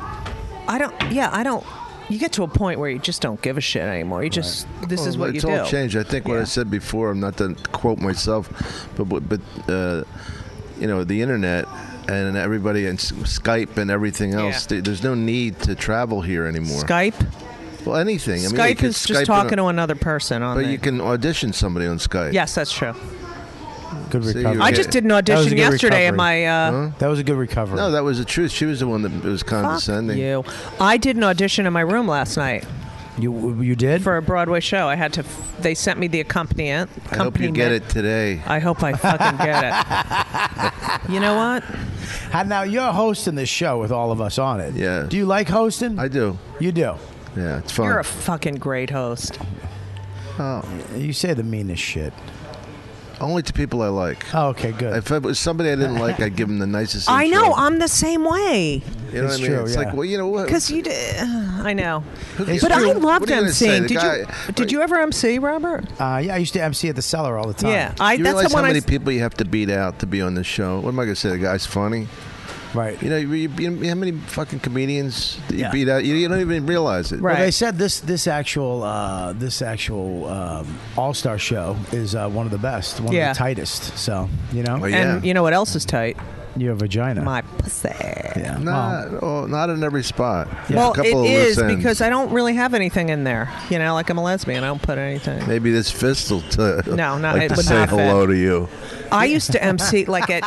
I don't. You get to a point where you just don't give a shit anymore. You just this is what you it's do. all changed. I think what I said before. I'm not to quote myself, but the internet and everybody and Skype and everything else. Yeah. There's no need to travel here anymore. Skype. Well, anything. Skype you could is just Skype talking to another person on But there. you can audition somebody on Skype. Yes, that's true. Good See, recovery. I just did an audition yesterday at my. That was a good recovery. No, that was the truth. She was the one that was condescending. You. I did an audition in my room last night. You did? For a Broadway show. I had to. They sent me the accompaniment. I hope you get it today. I hope I fucking get it. You know what? Now you're hosting this show with all of us on it. Yeah. Do you like hosting? I do. You do. Yeah, it's fun. You're a fucking great host. Oh, you say the meanest shit. Only to people I like. Oh, okay, good. If it was somebody I didn't like, I'd give them the nicest I intro. know. I'm the same way. You know what I mean? true, It's yeah. like, well, you know what? Because you did. I know. It's But I true. loved What are you gonna say? emceeing. The Did you ever MC, Robert? Yeah, I used to MC at the Cellar all the time. Yeah. You That's realize the one how I. many people you have to beat out to be on this show? What am I going to say? The guy's funny? Right. You know, how many fucking comedians that you Yeah. beat out? You don't even realize it. Right. Well, they said this actual All-Star show is one of the best, one Yeah. of the tightest. So, Oh, And you know what else is tight? your vagina. My pussy. Yeah. Not in every spot. Well, A couple it of is loose ends. because I don't really have anything in there. Like I'm a lesbian. I don't put anything. Maybe this fist will No, like it to would say not fit. hello to you. I used to MC like at.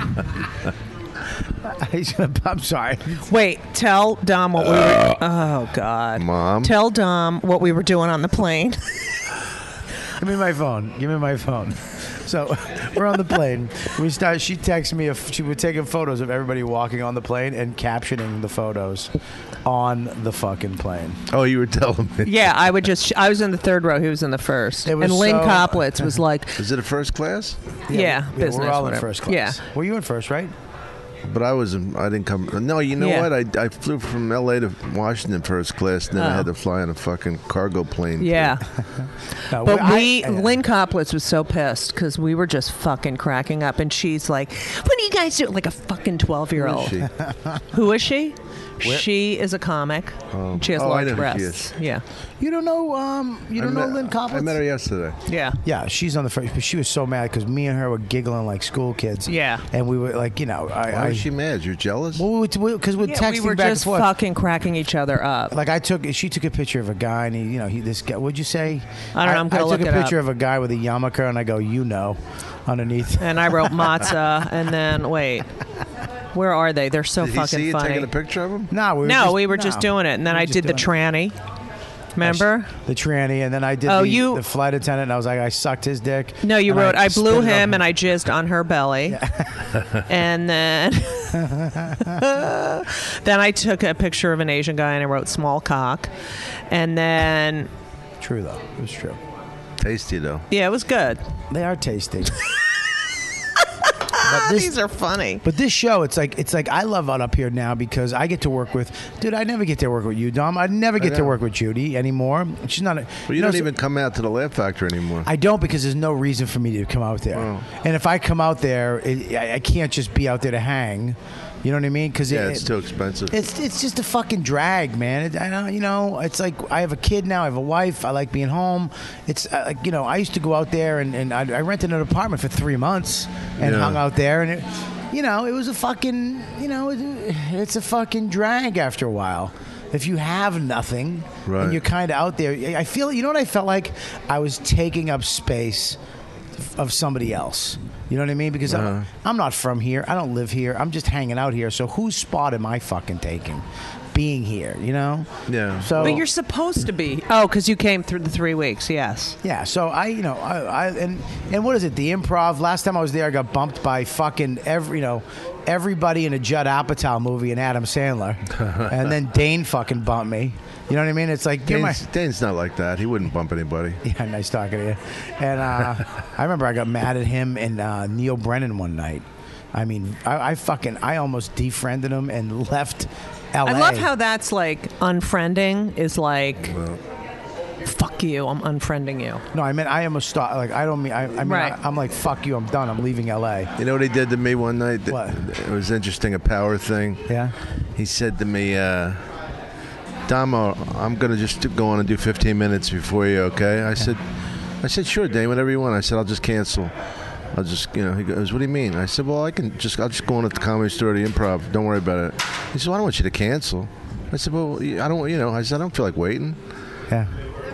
I'm sorry. Wait, tell Dom what we were. Oh God, Mom. Tell Dom what we were doing on the plane. Give me my phone. So we're on the plane. She texted me. She was taking photos of everybody walking on the plane and captioning the photos on the fucking plane. Oh, you were telling me. Yeah, I was in the third row. He was in the first. It was And Lynn so- Koplitz was like, Is it a first class? yeah, business. we're all in whatever. first class. Yeah. Were you in first, right? But I didn't come. No, you know Yeah. what? I flew from L.A. to Washington first class, and then I had to fly on a fucking cargo plane. Yeah. No, But I- Lynn Koplitz was so pissed because we were just fucking cracking up, and she's like, "What do you guys do?" Like a fucking 12-year-old. Who is Who is she? She is a comic. She has Oh, I large know who she breasts. Yeah. You don't know. You don't know Lynn Koplitz? I met her yesterday. Yeah. Yeah, she's on the first, but she was so mad because me and her were giggling like school kids. Yeah. And we were like, Why was she mad? You're jealous? Well, because we're Yeah, texting we were back just and forth. fucking cracking each other up. Like she took a picture of a guy, and this guy. What'd you say? I don't know, I'm gonna I look took it a picture up. of a guy with a yarmulke, and I go, underneath. And I wrote matzah, and then wait, where are they? They're so Did he fucking see you funny. taking a picture of him? No, we were just doing it, and then we were I just did the doing it. tranny. Remember? The tranny, and then I did the flight attendant, and I was like, I sucked his dick. No, you and wrote, I blew spit it him up. and I jizzed on her belly. And then then I took a picture of an Asian guy and I wrote small cock. And then, True, though. It was true. Tasty, though. yeah, it was good. They are tasty. But These are funny. But this show, it's like I love it up here now because I get to work with, dude. I never get to work with you, Dom. I never get to work with Judy anymore. She's not. Well, you don't even come out to the Laugh Factory anymore. I don't because there's no reason for me to come out there. Oh. And if I come out there, I can't just be out there to hang. You know what I mean? Because it's too expensive. It's just a fucking drag, man. I don't, it's like I have a kid now. I have a wife. I like being home. It's like I used to go out there and I rented an apartment for 3 months and hung out there and it was a fucking it's a fucking drag after a while. If you have nothing and you're kind of out there, I feel. You know what I felt like? I was taking up space of somebody else. You know what I mean? Because I'm not from here. I don't live here. I'm just hanging out here. So whose spot am I fucking taking? Being here, you know? Yeah. So, But you're supposed to be. Oh, because you came through the 3 weeks. Yes. yeah, so and what is it? The Improv. Last time I was there, I got bumped by fucking everybody in a Judd Apatow movie and Adam Sandler, and then Dane fucking bumped me. You know what I mean? It's like Dane's not like that. He wouldn't bump anybody. Yeah, nice talking to you. And I remember I got mad at him and Neil Brennan one night. I mean, I almost defriended him and left LA. I love how that's like unfriending is like, fuck you, I'm unfriending you. No, I mean, I almost stopped. Like, I don't mean, I mean, Right. I'm like, fuck you, I'm done. I'm leaving LA. You know what he did to me one night? What? It was interesting, a power thing. Yeah? He said to me, Damo, I'm going to just go on and do 15 minutes before you, okay? I said, sure, Dane, whatever you want. I said, I'll just cancel. I'll just, he goes, what do you mean? I said, well, I'll just go on at the Comedy Store, the Improv. Don't worry about it. He said, well, I don't want you to cancel. I said, well, I don't, I said, I don't feel like waiting. Yeah.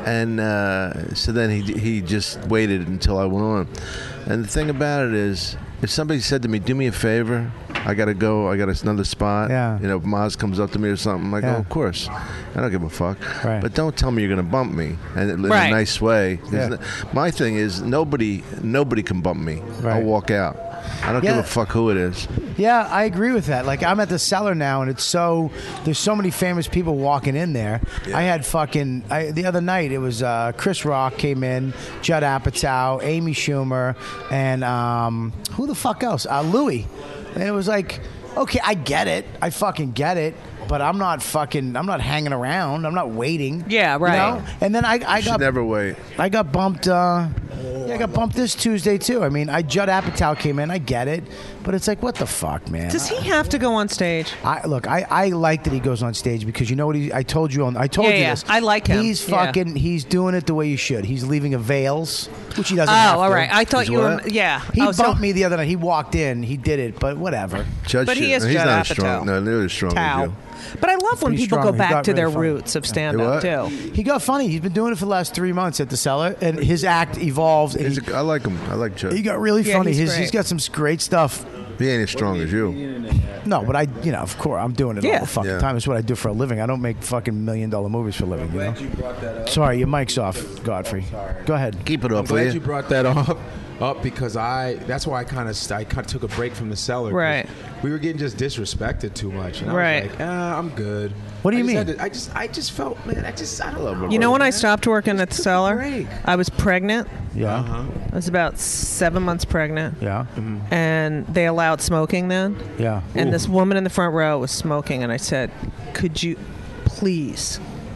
And so then he just waited until I went on. And the thing about it is, if somebody said to me, do me a favor, I got to go, I got another spot. Yeah. If Maz comes up to me or something, I go, of course. I don't give a fuck. Right. But don't tell me you're going to bump me and in Right. a nice way. Yeah. My thing is, nobody can bump me. Right. I'll walk out. I don't give Yeah. a fuck who it is. Yeah, I agree with that. Like, I'm at the Cellar now, and there's so many famous people walking in there. Yeah. I had the other night, it was Chris Rock came in, Judd Apatow, Amy Schumer, and who the fuck else? Louis. And it was like, okay, I get it. I fucking get it. But I'm not hanging around. I'm not waiting. Yeah, right. You know? And then I You should got never wait. I got bumped. I got bumped this Tuesday too. I mean, Judd Apatow came in. I get it, but it's like, what the fuck, man? Does he have to go on stage? I like that he goes on stage because you know what I told you Yeah, you this. I like him. He's Yeah. fucking. He's doing it the way you should. He's leaving a Vales, which he doesn't. Oh, have to. all right. I thought He's you were. what? Yeah. He Oh, so- bumped me the other night. He walked in. He did it, but whatever. Judge But he shit. is He's Judd not Apatow. strong. No, nearly as strong as Tao. you. But I love when Pretty people strong. go He back got to their really funny. roots of stand You up what? too. He got funny. He's been doing it for the last 3 months at the Cellar, and his act evolved. And I like him. I like Judd. he got really Yeah, funny. he's He's great. got some great stuff. He ain't as strong as you. No, but of course, I'm doing it all Yeah. the fucking Yeah. time. It's what I do for a living. I don't make fucking $1 million movies for a living. You know? Glad you brought that up. Sorry, your mic's off, Godfrey. Go ahead. Keep it I'm up, will glad you? you brought that up because that's why I kind of took a break from the Cellar. 'cause Right. We were getting just disrespected too much. And I Right. was like, I'm good. What do you I just mean? had to- I just felt, man, I don't know. You know when I stopped working at the Took a Cellar? break. I was pregnant. Yeah. I was about 7 months pregnant. Yeah. And they allowed smoking then. Yeah. And this woman in the front row was smoking, and I said, "Could you, please?"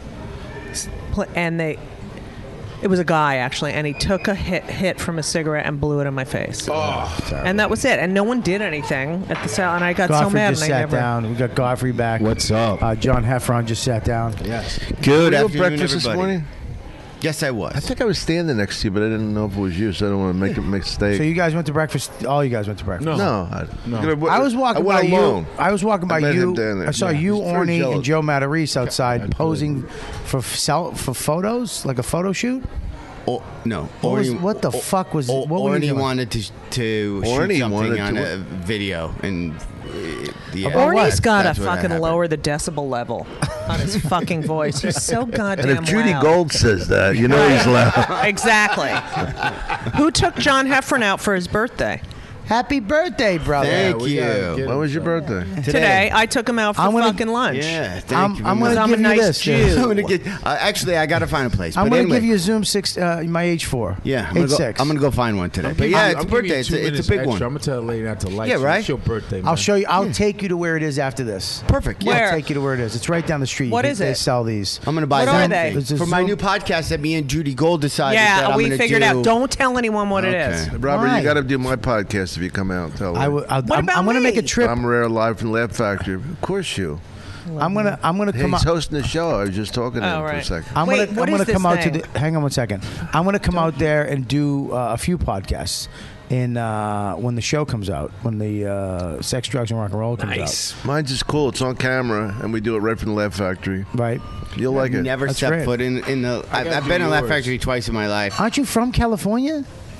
And it was a guy actually, and he took a hit from a cigarette and blew it in my face. And that was it. And no one did anything at the Cellar, and I got so Godfrey mad. just and I sat never. down. We got Godfrey back. What's up? John Heffron just sat down. Yes. Were Good you at afternoon, breakfast this everybody. morning? Yes, I was. I think I was standing next to you, but I didn't know if it was you, so I don't want to make a mistake. So you guys went to breakfast. All you guys went to breakfast. No. I was walking by went you. alone. I was walking by met him you. down there. I saw Yeah. you, He's very Orny, and jealous. Joe Matarese outside posing for photos, like a photo shoot. No. What the fuck was? What were you Orny doing? wanted to Orny shoot wanted something on to- a video, and yeah, About what? Orny's got to That's what fucking happened. lower the decibel level on his fucking voice. He's so goddamn And if Judy loud. Gold says that, you know he's loud. Exactly. Who took John Heffron out for his birthday? Happy birthday, brother. Thank we gotta you. get When was your birthday? Today, I took him out for I'm gonna- fucking lunch. Yeah, thank I'm you. going very to much. I'm give a you nice this. Jew. I'm gonna get. Actually, I gotta find a place. I'm but going to anyway. give you a Zoom 6, my H4. Yeah, I'm gonna, go, 8.6. I'm gonna go find one today. But yeah, it's a birthday. It's a big one. I'm gonna tell the lady not to like Yeah, you. right? It's your birthday, man. I'll show you. I'll take you to where it is after this. Perfect. Yeah. Where? I'll take you to where it is. It's right down the street. What They- is They it? sell these. I'm gonna buy What are something they? It's a for my Zoom- new podcast that me and Judy Gold decided that Yeah, I'm we gonna figured do. out. Don't tell anyone what it is. Okay. Robert, Why? you got to do my podcast if you come out. Tell me. I'm about going to make a me? trip. I'm Rare live from Laugh Factory. Of course you. I'm gonna Hey, come he's out. hosting the show. I was just talking to Oh, him for a right. second. I'm Wait, gonna, what I'm is gonna this come out to thing? the. Hang on one second. I'm gonna come out there and do a few podcasts in when the show comes out, when the Sex, Drugs, and Rock and Roll comes Nice. Mine's just cool. It's on camera, and we do it right from the Laugh Factory. out. Right? You'll like it. Never That's stepped great. foot in the. I I've gotta been do in Laugh yours. Factory twice in my life. Aren't you from California?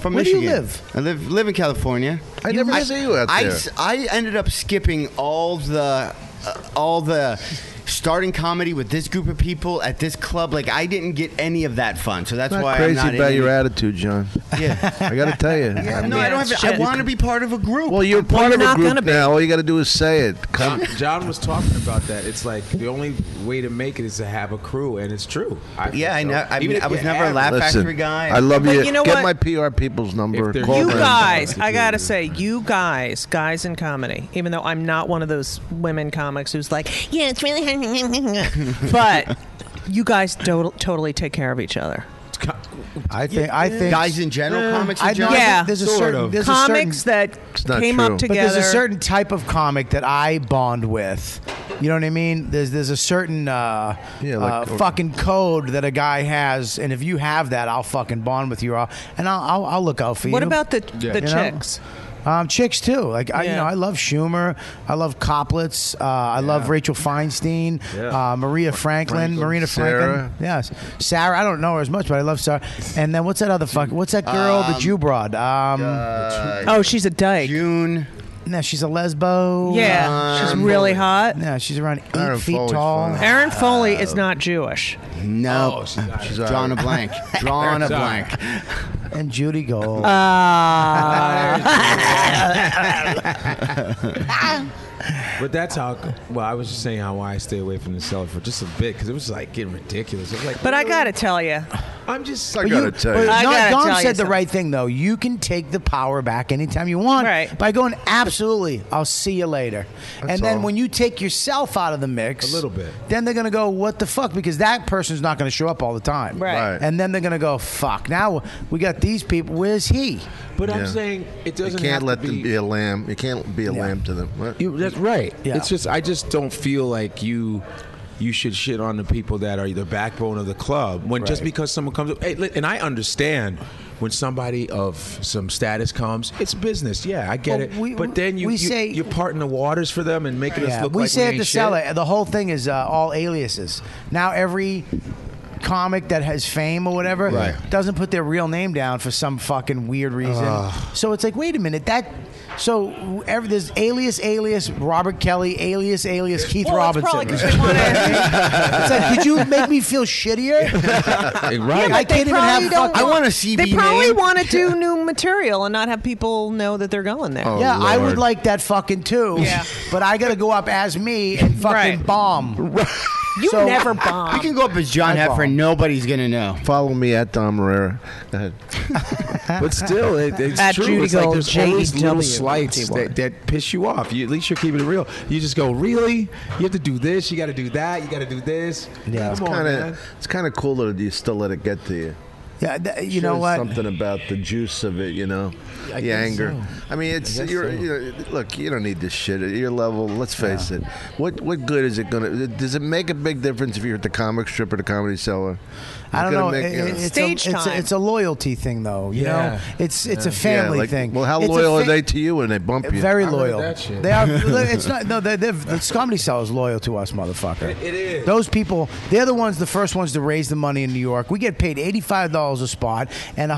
From Where do Michigan. you live? I live in California. I never see you out there. I ended up skipping all the starting comedy with this group of people at this club. Like, I didn't get any of that fun, so that's Not why crazy I'm not about in your any- attitude, John. Yeah, I got to tell you. no, I don't have. I want to be part of a group. Well, you're part of a not group gonna be. now. All you got to do is say it. Come. John was talking about that. It's like the only way to make it is to have a crew, and it's true. I Even if was you never a have- Laugh Listen, Factory guy. I love But you. you know Get what? my PR people's number. If they're Call You them. guys, I gotta say, you guys in comedy, even though I'm not one of those women comics who's like, yeah, it's really but you guys totally take care of each other. I think guys in general, comics in I know. general. Yeah. There's a Sort certain of. there's Comics a certain, that not came true. up But together. But there's a certain type of comic that I bond with. You know what I mean? There's a certain fucking code that a guy has, and if you have that, I'll fucking bond with you. I'll look out for you. What about the You know? chicks? Chicks too. Like Yeah. I love Schumer. I love Koplitz. I love Rachel Feinstein. Maria Franklin. Marina Sarah. Franklin. Yes, Sarah. I don't know her as much, but I love Sarah. And then what's that other fuck? What's that girl? The Jew broad. Oh, she's a dyke. June. No, she's a lesbo. Yeah, she's really hot. No, she's around 8 Aaron feet Foley's tall. funny. Aaron Foley is not Jewish. No, She's drawing a blank. Drawing a blank. And Judy Gold. But that's how. Well, I was just saying why I stay away from the cellar for just a bit because it was like getting ridiculous. It was like, But I gotta tell you, I'm just. I gotta tell But you. I gotta Don tell you said the something. right thing, though. You can take the power back anytime you want Right. by going, absolutely, I'll see you later. And then all. when you take yourself out of the mix, A little bit. then they're going to go, what the fuck? Because that person's not going to show up all the time. Right. Right. And then they're going to go, fuck, now we got these people. Where's he? But I'm Yeah. saying it You doesn't can't have let to them be a lamb. You can't be a lamb to them. What? That's right. Yeah. It's just I just don't feel like you should shit on the people that are the backbone of the club when just because someone comes up. Hey, and I understand when somebody of some status comes, it's business. Yeah, I get Well, it. But then you're parting the waters for them and making us look we like say we at ain't the shit. cellar, the whole thing is all aliases. Now every comic that has fame or whatever doesn't put their real name down for some fucking weird reason. So it's like, wait a minute, there's alias Robert Kelly, alias Keith well, it's Robinson. probably 'cause they wanna- It's like, did you make me feel shittier? Right. I can't even have probably don't fucking. I want to see. they probably want to do new material and not have people know that they're going there. Oh, Yeah, I would Lord. like that fucking too. Yeah. But I got to go up as me and fucking Right. bomb. You So- never You bomb. can go up as John I Heffron. Nobody's gonna know. Follow me at Dom Herrera. Go ahead. But still, it's At true. Judy It's like Gold, there's always little JW, slights that piss you off. At least you're keeping it real. You just go, really? You have to do this. You got to do that. You got to do this. Yeah. Come on, man. It's kind of cool that you still let it get to you. Yeah, you know Shows what? Something about the juice of it, you know, I the guess anger. so. I mean, it's I guess you're, so. you know, look, you don't need this shit at your level. Let's face it. What good is it gonna? Does it make a big difference if you're at the comic strip or the Comedy Cellar? I don't know. It's Stage time. It's a loyalty thing, though. You Yeah. know, it's a family thing. Well, how It's a loyal are fa- they to you when they bump you? Very I heard loyal. that shit. They are. It's not. No, the Comedy Cell is loyal to us, motherfucker. It is. Those people, they're the first ones to raise the money in New York. We get paid $85 a spot and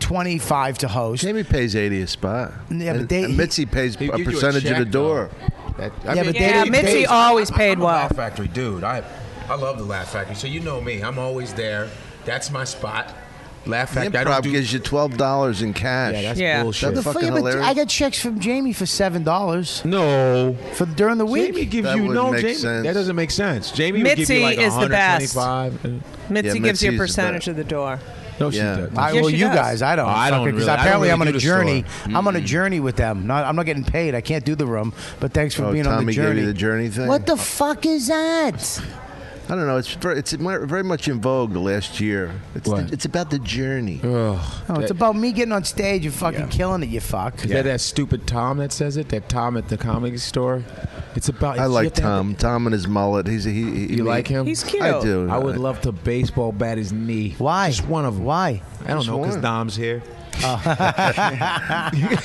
$125 to host. Jamie pays 80 a spot. Yeah, but and Mitzi pays He'll a give you a percentage of check, the door. That, Yeah, but they Yeah, didn't- Mitzi always paid I'm a well. Laugh Factory dude. I love the Laugh Factory. So you know me. I'm always there. That's my spot. Laugh The Factory. I don't Improv do. gives you $12 in cash. Yeah, that's Yeah. bullshit. That's Yeah, fucking but hilarious. I got checks from Jamie for $7 No. for during the week. Jamie gives That you wouldn't no. make Jamie, sense. that doesn't make sense. Jamie would give Mitzi you like is the best. 125. Mitzi Yeah, gives you a Mitzi's the percentage best. of the door. No, she Yeah. doesn't. Well, Yes, she you does. guys, I don't. Oh, I don't because really- I don't apparently really I'm on do a the journey. store. I'm on a journey with them. I'm not getting paid. I can't do the room. But thanks for being on Tommy the journey. gave you the journey thing? What the fuck is that? I don't know. It's very much in vogue the last year. What? It's about the journey. Oh, it's about me getting on stage and fucking killing it. You fuck. Is that stupid Tom that says it? That Tom at the comedy store? It's about. I you like have to have Tom. Tom and his mullet. You like him? He's cute. I do. I would love to baseball bat his knee. Why? Just one of them. Why? I don't Just know, because one. Dom's here.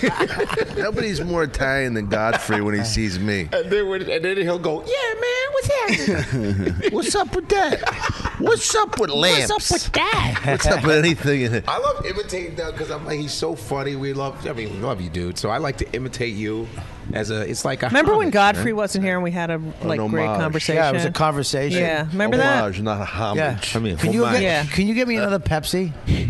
Nobody's more Italian than Godfrey when he sees me. And then he'll go, yeah, man, what's that? What's up with that? What's up with lamps? What's up with that? What's up with anything in it? I love imitating Doug because I'm like, he's so funny. We love you, dude. So I like to imitate you it's like a Remember when homage, Godfrey man? wasn't here and we had a great homage. conversation? Yeah, it was a conversation. Yeah, remember Homage, that? not a homage. Yeah. I mean, Can you homage. get me another Pepsi?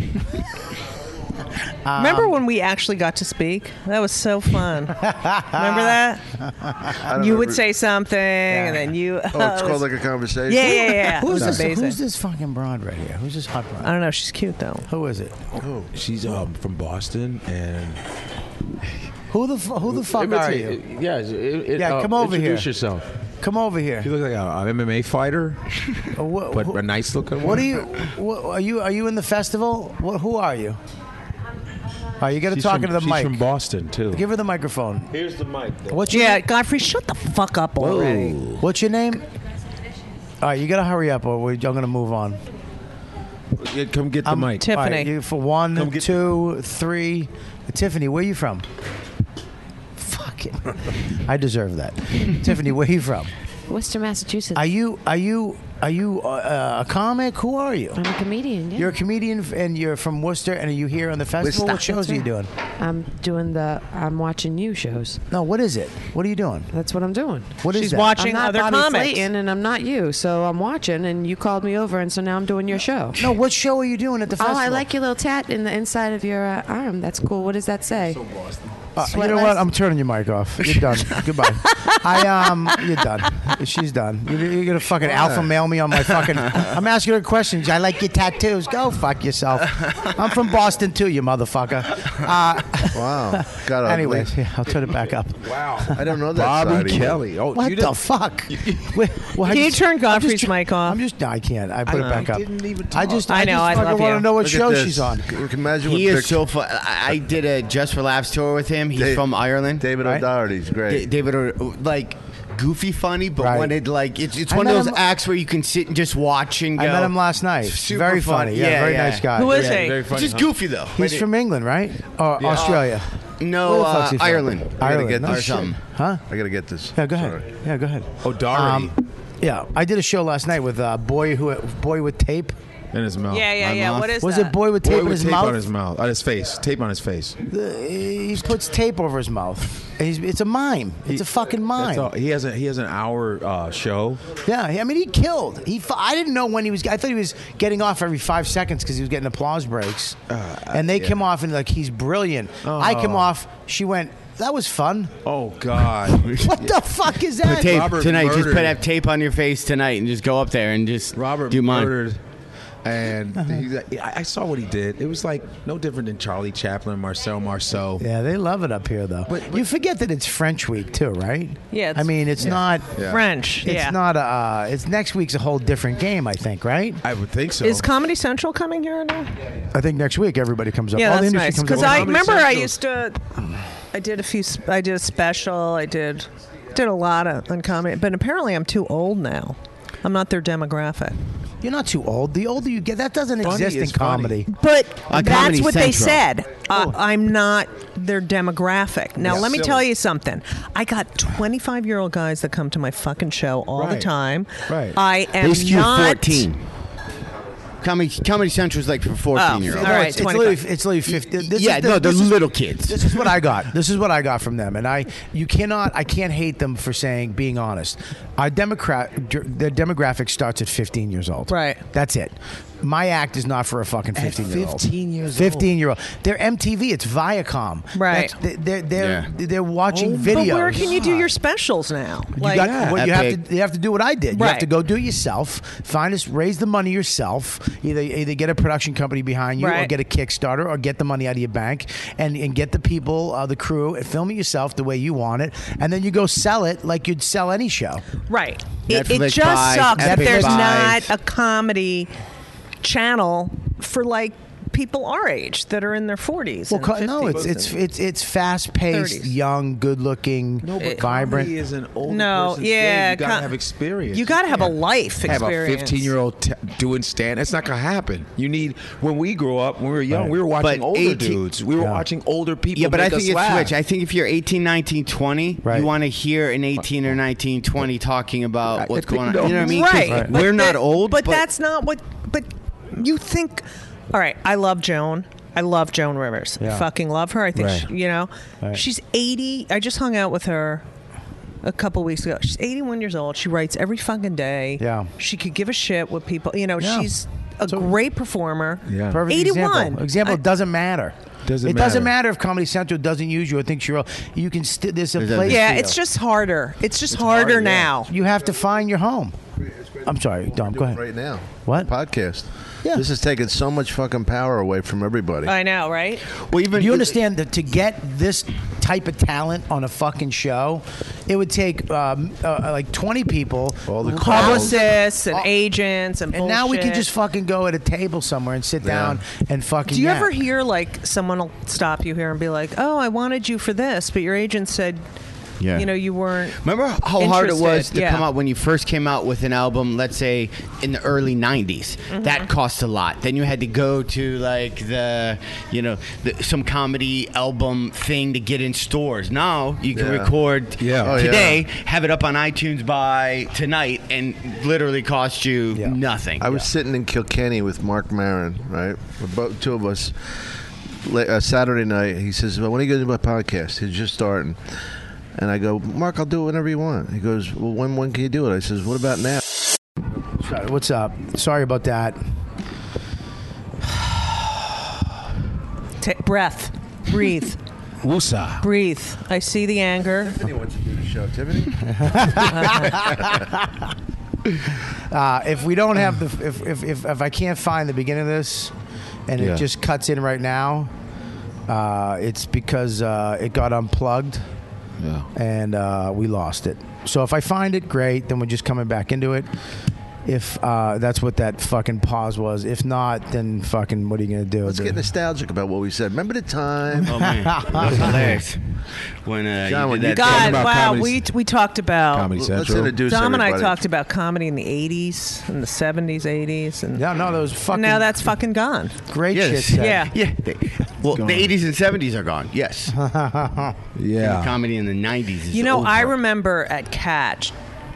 Remember when we actually got to speak? That was so fun. Remember that? You would say something, and then you. Oh, it's called like a conversation? Yeah. Who's It was this? amazing. Who's this fucking broad right here? Who's this hot broad? I don't know. She's cute though. Who is it? She's from Boston and. Who the fuck are you? Yeah, come over here. Introduce yourself. Come over here. You look like an MMA fighter, but a nice looking one. What are you? Are you in the festival? Who are you? Oh, you got to talk into the she's mic. She's from Boston too. Give her the microphone. Here's the mic. What's your name? Godfrey, shut the fuck up already. What's your name? All right, you got to hurry up, or I'm going to move on. Yeah, come get the mic. Tiffany. All right, you for 1, 2, 3. Tiffany, where you from? Fuck it. I deserve that. Tiffany, where you from? Worcester, Massachusetts. Are you a comic? Who are you? I'm a comedian. Yeah. You're a comedian, and you're from Worcester. And are you here on the festival? What shows are you doing? I'm watching you shows. No, what is it? What are you doing? That's what I'm doing. What is She's that? watching I'm not other Bobby comics. Slayton, and I'm not you. So I'm watching, and you called me over, and so now I'm doing your show. No, what show are you doing at the festival? Oh, I like your little tat in the inside of your arm. That's cool. What does that say? you know what? I'm turning your mic off. You're done. Goodbye. You're done. She's done. You're gonna fucking alpha mail me on my fucking. I'm asking her questions. I like your tattoos. Go fuck yourself. I'm from Boston too, you motherfucker. Wow. Got ugly. Anyways, yeah, I'll turn it back up. Wow. I don't know that side Bobby of you. Kelly. Oh, What you the didn't- fuck? Can you turn Godfrey's mic off? No, I can't. I put it back up. didn't even I talk. just. I know, I fucking love want to you. know what Look at show this. she's on. You can imagine He what is so fun. I did a Just for Laughs tour with him. He's Dave- from Ireland. David Right? O'Doherty's great. David, like goofy funny, but Right. when it like it's I one of met those him- acts where you can sit and just watch and go. I met him last night. Super Very fun. funny. Yeah, Yeah, very yeah. nice guy. Who is Yeah. he? Very funny. Just huh? goofy though. He's from England, right? Or Australia? No, Where the fuck's he from? Ireland. Ireland. get No this. shit. something. Huh? I got to get this. Yeah, go ahead. Sorry. Yeah, go ahead. O'Doherty Yeah, I did a show last night with boy with tape. in his mouth. Yeah. mouth. What is Was that? it boy with tape Boy in with his tape mouth? on his mouth, on his face, tape on his face. He puts tape over his mouth. It's a mime. It's a fucking mime. That's all. He has an hour show. Yeah, I mean, he killed. I didn't know when he was. I thought he was getting off every 5 seconds because he was getting applause breaks. And they come off and like he's brilliant. I come off. She went. That was fun. Oh God! What the fuck is that? Put tape Robert tonight. Just murdered. put tape on your face tonight and just go up there and just Robert do mine. murdered. And I saw what he did. It was like no different than Charlie Chaplin, Marcel Marceau. Yeah, they love it up here, though. But- you forget that it's French week too, right? Yeah, I mean, it's not. French. It's not a. It's next week's a whole different game, I think, right? I would think so. Is Comedy Central coming here now? I think next week everybody comes up. Yeah, All the that's industry nice. comes Because up. I Comedy remember I Central. used to. I did I did a special. I did a lot on comedy, but apparently I'm too old now. I'm not their demographic. You're not too old. The older you get, that doesn't Funny exist in is funny. comedy. But On that's Comedy what they Central. said. I'm not their demographic. Now, Yeah. let me Silly. tell you something. I got 25-year-old guys that come to my fucking show all the Right. time. Right. I am They skew not 14. Comedy Central's like for 14-year-olds. All right, it's 25. literally 50. This Yeah, is no, they're this is- little kids. This is what I got. This is what I got from them, and I can't hate them for being honest. Their demographic starts at 15 years old. Right. That's it. My act is not for a fucking 15-year-old. 15 years old. 15-year-old. They're MTV. It's Viacom. Right. They're watching videos. But where can you do your specials now? You have to do what I did. You have Right. to go do it yourself. Raise the money yourself. Either get a production company behind you, or Right. get a Kickstarter, or get the money out of your bank, and get the people, the crew, and film it yourself the way you want it, and then you go sell it like you'd sell any show. Right. It Netflix just buys, sucks that Epic there's buys. not a comedy channel for like people our age that are in their 40s. Well, and 50s. it's fast paced, 30s. young, good looking, vibrant. Comedy is an older No, person's yeah, game. You gotta com- have experience. You got to have a life Have experience. a 15-year-old doing stand. That's not gonna happen. You need. When we grew up, when we were young, Right. we were watching But older 18 dudes. We were watching older people. Yeah, but I make think us it's laugh. switch. I think if you're 18, 19, 20, Right. you want to hear an 18 or 19, 20 talking about what's going on. no. You know what I mean? 'Cause Right. We're But not that- old, but that's not what. But you think. All right, I love Joan. I love Joan Rivers. Yeah. Fucking love her. I think Right. Right. she's 80. I just hung out with her a couple weeks ago. She's 81 years old. She writes every fucking day. Yeah. She could give a shit what people. Yeah. She's a So- great performer. Yeah. Perfect 81. Example, I- it doesn't matter. Doesn't it doesn't matter. matter if Comedy Central doesn't use you or thinks you're. You can. There's a place. Yeah, for you. it's just harder. It's just harder now. You have to find your home. I'm sorry, Dom. Go ahead. Right now. What? Podcast. Yeah. This is taking so much fucking power away from everybody. I know, right? Well, even Do you understand that to get this type of talent on a fucking show, it would take like 20 people, All the Publicists and agents and and now we can bullshit. just fucking go at a table somewhere and sit down and fucking. Do you yap. ever hear like someone will stop you here and be like, "Oh, I wanted you for this, but your agent said, Yeah. you weren't." Remember how hard it was interested? to Yeah. come out when you first came out with an album, let's say in the early 90s? Mm-hmm. That cost a lot. Then you had to go to like some comedy album thing to get in stores. Now you can Yeah. record Oh, today, have it up on iTunes by tonight, and literally cost you nothing. I was sitting in Kilkenny with Mark Maron, right? About two of us. Saturday night, he says, "Well, when are you going to do my podcast?" He's just starting. And I go, "Mark, I'll do it whenever you want." He goes, "Well, when can you do it?" I says, "What about now?" Sorry, what's up? Sorry about that. Take breath, breathe, Woosah. breathe. I see the anger. Tiffany wants to do the show. Tiffany? If we don't have the if I can't find the beginning of this, and Yeah. it just cuts in right now, it's because it got unplugged. Yeah. And we lost it. So if I find it, great. Then we're just coming back into it. If that's what that fucking pause was. If not, then fucking what are you gonna do? Let's get nostalgic about what we said. Remember the time? Oh man, that was hilarious. When John, you when did you that God, thing. about wow, Comedy- we talked about. Comedy Let's Central. introduce Dom and I everybody. talked about comedy in the 80s, in the 70s, 80s, and No, that was fucking. now that's fucking gone. great Yes. shit. Ted. Yeah. Yeah. Well, Gone. the 80s and 70s are gone. Yes. Yeah. Comedy in the 90s is You know, over. I remember at Catch.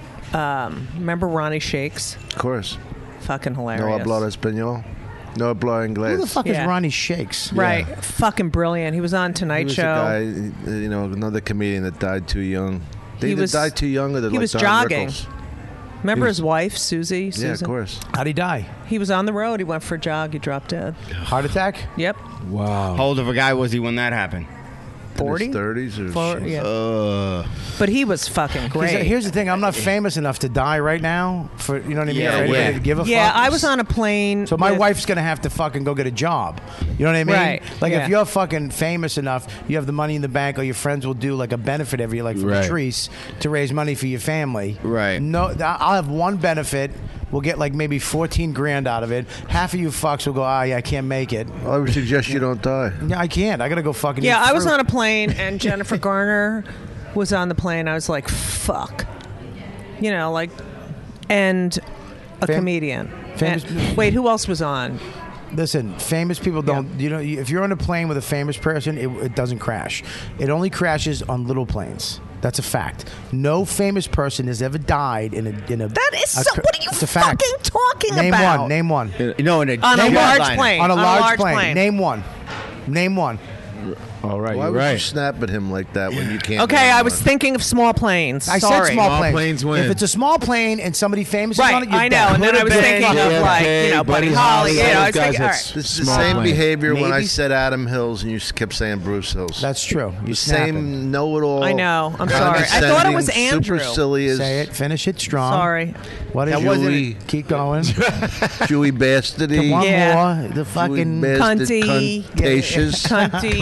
Remember Ronnie Shakes? Of course. Fucking No hilarious. hablo español. No hablo inglés. Who the fuck Yeah. is Ronnie Shakes? Right, fucking brilliant. He was on He Tonight was Show. a guy, another comedian that died too young. They He either was- died too young or they he like was Don jogging. Rickles. Remember He his wife, Susie? Yeah, Susan? of course. How'd he die? He was on the road. He went for a jog. He dropped dead. Heart attack? Yep. Wow. How old of a guy was he when that happened? 40? In his 30s or Yeah. But he was fucking great. Here's the thing: I'm not famous enough to die right now. For you know what I mean? Yeah, For anybody yeah. to give a Yeah, fuck. I was on a plane. So my with- wife's gonna have to fucking go get a job. You know what I mean? Right, Like yeah. if you're fucking famous enough, you have the money in the bank, or your friends will do like a benefit every year, like for Right. Patrice, to raise money for your family. Right. No, I'll have one benefit. We'll get like maybe 14 grand out of it. Half of you fucks will go, yeah, I can't make it. I would suggest you don't die. Yeah, I can't. I gotta go fucking. Yeah, eat I was fruit. on a plane, and Jennifer Garner was on the plane. I was like, fuck. You know, like, and a comedian. famous- And- wait, who else was on? Listen, famous people don't. You know, if you're on a plane with a famous person, it doesn't crash. It only crashes on little planes. That's a fact. No famous person has ever died in a. That is so. What are you It's a fact. fucking talking Name about? one. Name one. No, in a On a jet large liner. plane. On a large plane. Name one. Name one. All right, Why you're would you right. snap at him like that when you can't? Okay, name I was one? thinking of small planes. I Sorry. said small Small planes. planes win. If it's a small plane and somebody famous is on Right, it, you're I know. dead. And then I was Could've thinking been- of like, JFK, you know, Buddy Buddy Holly. You Holly, know, I those was guys thinking, all that's- right. This is the Small same plane. behavior when I Maybe- said Adam Hills and you kept saying Bruce Hills. That's true. You the same know-it-all. I know. I'm sorry. I thought it was condescending, Andrew. Super silly as Say it. Finish it strong. Sorry. What is That it? wasn't- Keep going. Jewy bastardy. One Yeah. more. The fucking. Jewy bastard Cunty. cuntatious. Cunty, dykey.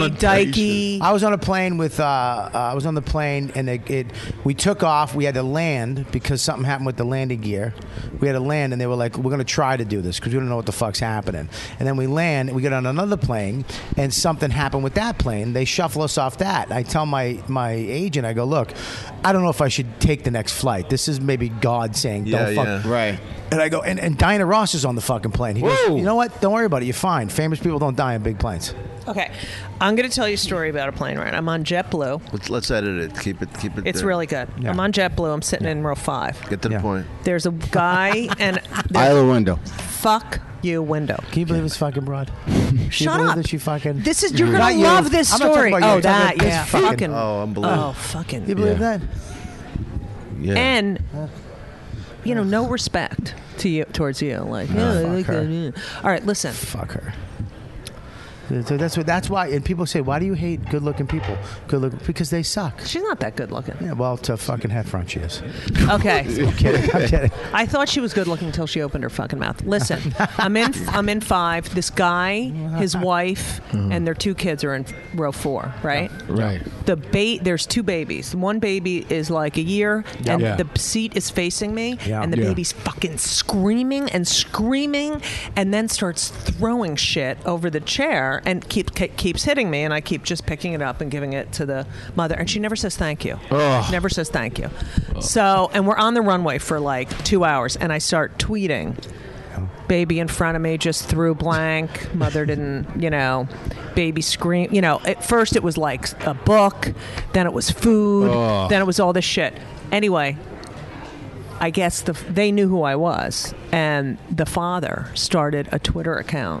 Icky. I was on a plane with. I was on the plane, and we took off. We had to land because something happened with the landing gear. We had to land, and they were like, "We're going to try to do this because we don't know what the fuck's happening." And then we land. We get on another plane, and something happened with that plane. They shuffle us off that. I tell my agent, I go, "Look, I don't know if I should take the next flight. This is maybe God saying, don't fuck." Right. And I go, and Diana Ross is on the fucking plane. He goes, "You know what? Don't worry about it. You're fine. Famous people don't die in big planes." Okay, I'm going to tell you a story about a plane ride. I'm on JetBlue. Let's edit it. Keep it. It's there. really good. Yeah. I'm on JetBlue. I'm sitting in row 5. Get to the point. There's a guy and Aisle window. fuck you window. Can you believe it's fucking broad? Shut up. That she fucking. This is you're Not gonna you. love this I'm not talking story. about you. Oh, I'm talking that about yeah, this fucking- fucking. Oh, unbelievable. Oh, fucking. You believe that? Yeah. And no respect to you towards you. Like, yeah, I like her. that, yeah. All right, listen. Fuck her. So that's why. And people say, "Why do you hate good-looking people?" Because they suck. She's not that good looking. Yeah, well, to fucking head front, she is. Okay. I'm kidding. I'm kidding. I thought she was good looking until she opened her fucking mouth. Listen, I'm in 5. This guy, his wife, and their 2 kids are in row 4. Right. Right. There's 2 babies. One baby is like a year, and Yeah. the seat is facing me, Yeah. and the Yeah. baby's fucking screaming, and then starts throwing shit over the chair, and keeps hitting me, and I keep just picking it up and giving it to the mother, and she never says thank you. Never says thank you. So, and we're on the runway for like 2 hours, and I start tweeting. Baby in front of me just threw blank. Mother didn't, baby scream. At first it was like a book, then it was food, then it was all this shit. Anyway, I guess they knew who I was, and the father started a Twitter account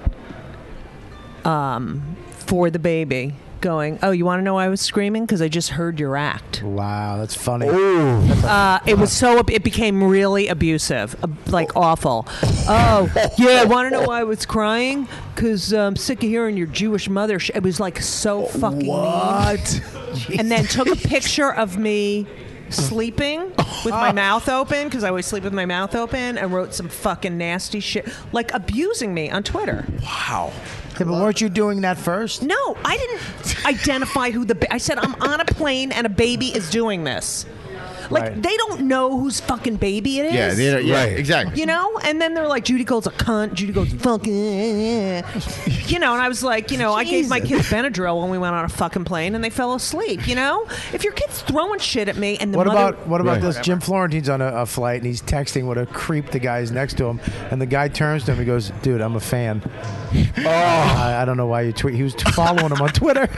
for the baby, going, "Oh, you want to know why I was screaming? Because I just heard your act." Wow, that's funny. It became really abusive, like awful. Oh, yeah, want to know why I was crying? Because I'm sick of hearing your Jewish mother. It was like so fucking mean. And then took a picture of me sleeping with my mouth open, because I always sleep with my mouth open, and wrote some fucking nasty shit, like abusing me on Twitter. Wow. Yeah, but weren't you doing that first? No, I didn't identify who I said I'm on a plane and a baby is doing this. Like, Right. they don't know whose fucking baby it is. Yeah, exactly. And then they're like, Judy Gold's a cunt. Judy Gold's fucking. And I was like, I gave my kids Benadryl when we went on a fucking plane, and they fell asleep. If your kid's throwing shit at me, and the What mother. about this? Jim Florentine's on a flight, and he's texting what a creep the guy is next to him, and the guy turns to him. He goes, "Dude, I'm a fan." I don't know why you tweet. He was following him on Twitter.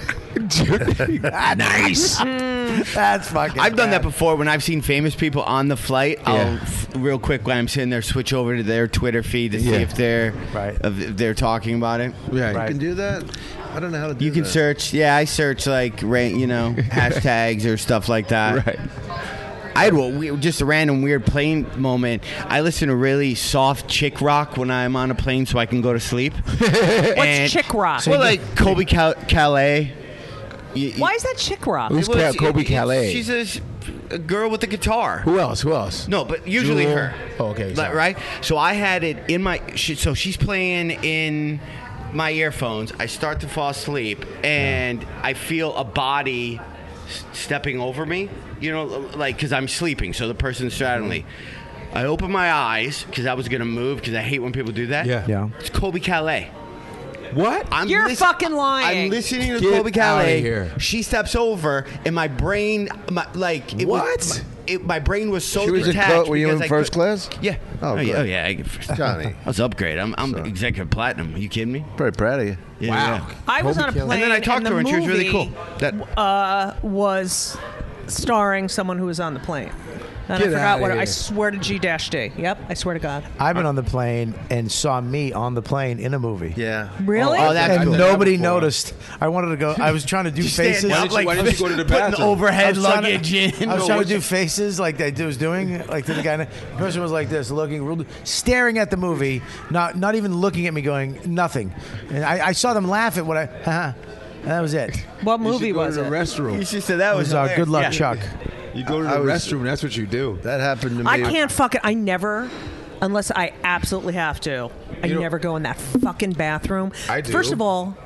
Nice. That's fucking. I've done that bad. before when I've seen famous people on the flight. I'll real quick when I'm sitting there switch over to their Twitter feed to see if they're if they're talking about it. Yeah, Right. you can do that. I don't know how to do that. You can search. Yeah, I search like hashtags or stuff like that. Right. I had just a random weird plane moment. I listen to really soft chick rock when I'm on a plane so I can go to sleep. What's chick rock? Well, like Colby Calais. Why is that chick rock? Who's Colby Calais? She's a girl with a guitar. Who else? No, but usually Jewel? her. Oh, okay. sorry. Right? So I had it in my... So she's playing in my earphones. I start to fall asleep, and I feel a body stepping over me. Because I'm sleeping, so the person's straddling me. I open my eyes, because I was going to move, because I hate when people do that. Yeah. It's Colby Calais. What? You're fucking lying. I'm listening to Get Colby Calais. outta here. She steps over, and my brain, my brain was so She was in detached. were you because in I first could- class? Yeah. Oh, good. yeah. I get first. Johnny. I was upgrade. I'm executive platinum. Are you kidding me? Very proud of you. Yeah, Wow. yeah. I was on a Colby plane, And then I talked to her, and she was really cool. That was starring someone who was on the plane. And Get I forgot outta what. I here. swear to G-D. Yep, I swear to God. I've been on the plane and saw me on the plane in a movie. Yeah. Really? Oh, that's And cool. nobody before. noticed. I wanted to go. I was trying to do faces. stand up, Why didn't you go to the putting bathroom? overhead I was trying to- luggage in. I was trying to do faces like they was doing, like to the guy. The person was like this, looking, staring at the movie, not even looking at me, going nothing. And I saw them laugh at what I. And that was it. What You movie should go was to the it? restroom. She said that It was hilarious. Good Luck, Yeah. Chuck. You go to the restroom. That's what you do. That happened to me. I can't fucking. I never, unless I absolutely have to. I You know- never go in that fucking bathroom. I do. First of all,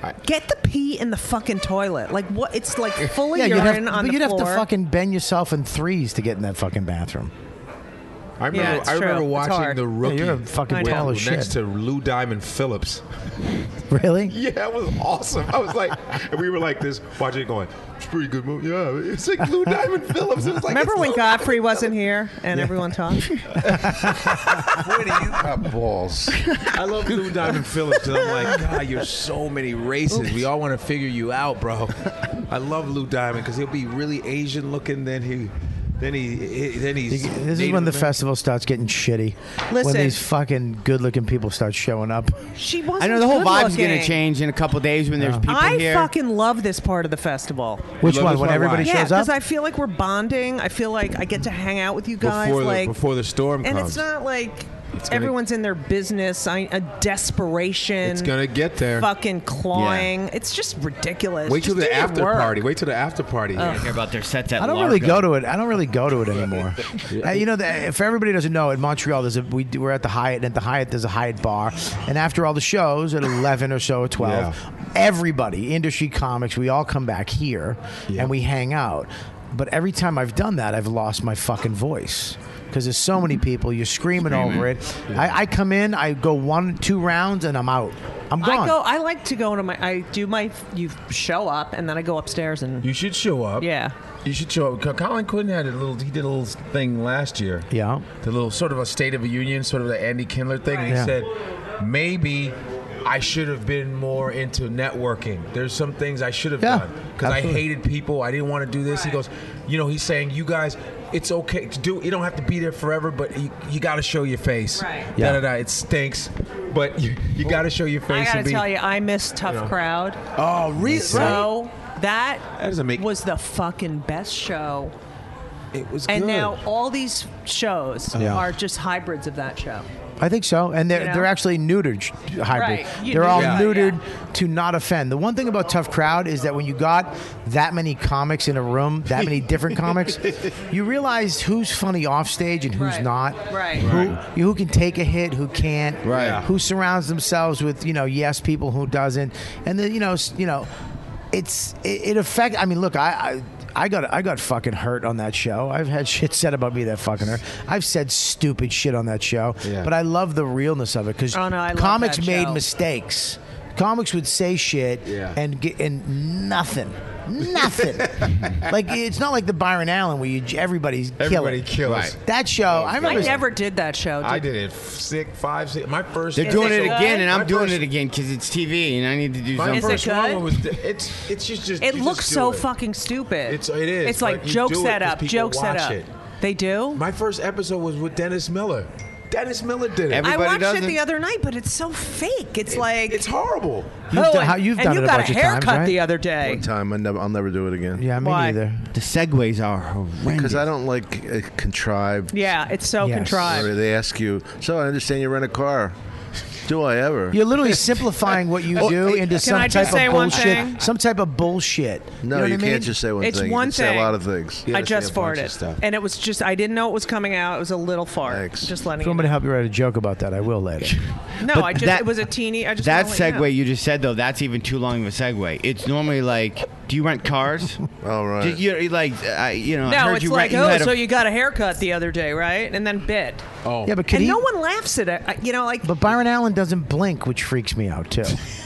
Get the pee in the fucking toilet. Like what? It's like full of Yeah, urine on but the you'd floor. have to fucking bend yourself in threes to get in that fucking bathroom. I remember, Yeah, it's I remember true. It's watching hard. The Rookie. Yeah, you're a fucking I know. tall as next shit. to Lou Diamond Phillips. Really? Yeah, it was awesome. I was like, and we were like this, watching it going, it's a pretty good movie. Yeah, it's like Lou Diamond Phillips. It was like, Remember it's when Lou Godfrey wasn't here and everyone talked? Where do you got balls? I love Lou Diamond Phillips, and I'm like, God, you're so many races. We all want to figure you out, bro. I love Lou Diamond because he'll be really Asian looking, then he's This is when the festival starts getting shitty. When Listen. these fucking good-looking people start showing up. She wasn't I know the whole good vibe's looking. gonna change in a couple days when there's people I here. fucking love this part of the festival. Which love one? this When one? everybody Why? Yeah, shows up? because I feel like we're bonding. I feel like I get to hang out with you guys. before the storm and comes. it's not like It's gonna- everyone's in their business. A desperation. It's gonna get there. Fucking clawing. It's just ridiculous. Wait till Just the do your after work. party. Wait till the after party. I hear about their sets at I don't really Largo. go to it. I don't really go to it anymore. You know, if everybody doesn't know, in Montreal, we're at the Hyatt, and at the Hyatt there's a Hyatt bar, and after all the shows at 11 or so or 12, everybody, industry comics, we all come back here and we hang out. But every time I've done that, I've lost my fucking voice. Because there's so many people, you're screaming over it. I come in, I go 1-2 rounds, and I'm out. I'm gone. I like to go to you show up, and then I go upstairs and. You should show up. Yeah. You should show up. Colin Quinn he did a little thing last year. Yeah. The little sort of a State of the Union, sort of the Andy Kindler thing. And he Yeah. said, maybe I should have been more into networking. There's some things I should have done. Because I absolutely. hated people. I didn't want to do this. He goes, he's saying, you guys, it's okay to do. You don't have to be there forever, but you got to show your face. Right. Yeah. Da-da-da. It stinks, but you got to show your I face. gotta and be, tell you, I miss Tough Crowd. Oh, really? So that doesn't make- was the fucking best show. It was And good. now all these shows Yeah. are just hybrids of that show. I think so, and they're You know? they're actually neutered hybrid. Right. You They're all neuter it, neutered to not offend. The one thing about Tough Crowd is that when you got that many comics in a room, that many different comics, you realize who's funny off stage and who's Right. not. Right. Who can take a hit, who can't. Right. Who surrounds themselves with yes people, who doesn't, and then it affects. I mean, look, I got fucking hurt on that show. I've had shit said about me that fucking hurt. I've said stupid shit on that show. Yeah. But I love the realness of it because Oh, no, I love comics that made show. mistakes. Comics would say shit and nothing. Like it's not like the Byron Allen where everybody's Everybody killing. kills. Right. That show, I I remember. never did that show. I did it 5, 6. My first. They're doing it it good? again, and My I'm doing first- it again because it's TV, and I need to do My something. Is it first good? one was it's just It you looks just so do it. fucking stupid. It is, It's like but you joke do it set 'cause up, people joke set watch up. it. They do. My first episode was with Dennis Miller. Dennis Miller did it. I Everybody watched does it it? the other night, but it's so fake. It's like it's horrible. You've oh, done- and, you've and done you it a got bunch a of times, haircut right? the other day. One time, I'll never do it again. Yeah, me Why? neither. The segues are horrendous. Because I don't like contrived. Yeah, it's so Yes. contrived. Or they ask you, so I understand you rent a car. Do I ever? You're literally simplifying what you do into some I type just say of one bullshit. thing? Some type of bullshit. No, you know you what I mean? can't just say one It's thing. one you can say thing. a lot of things. You I gotta say just a bunch farted of stuff. and it was just I didn't know it was coming out. It was a little fart. Thanks. Just letting If you you want me to know. help you write a joke about that, I will later. No, But I just that- it was a teeny. I just That wanna let segue know. you just said though, that's even too long of a segue. It's normally like, do you rent cars? All right. You're like, I No, heard it's you like, rent. You had so a, you got a haircut the other day, right? And then bit. Oh, Yeah, but could And he? no one laughs at it. Like, But Byron Allen doesn't blink, which freaks me out too.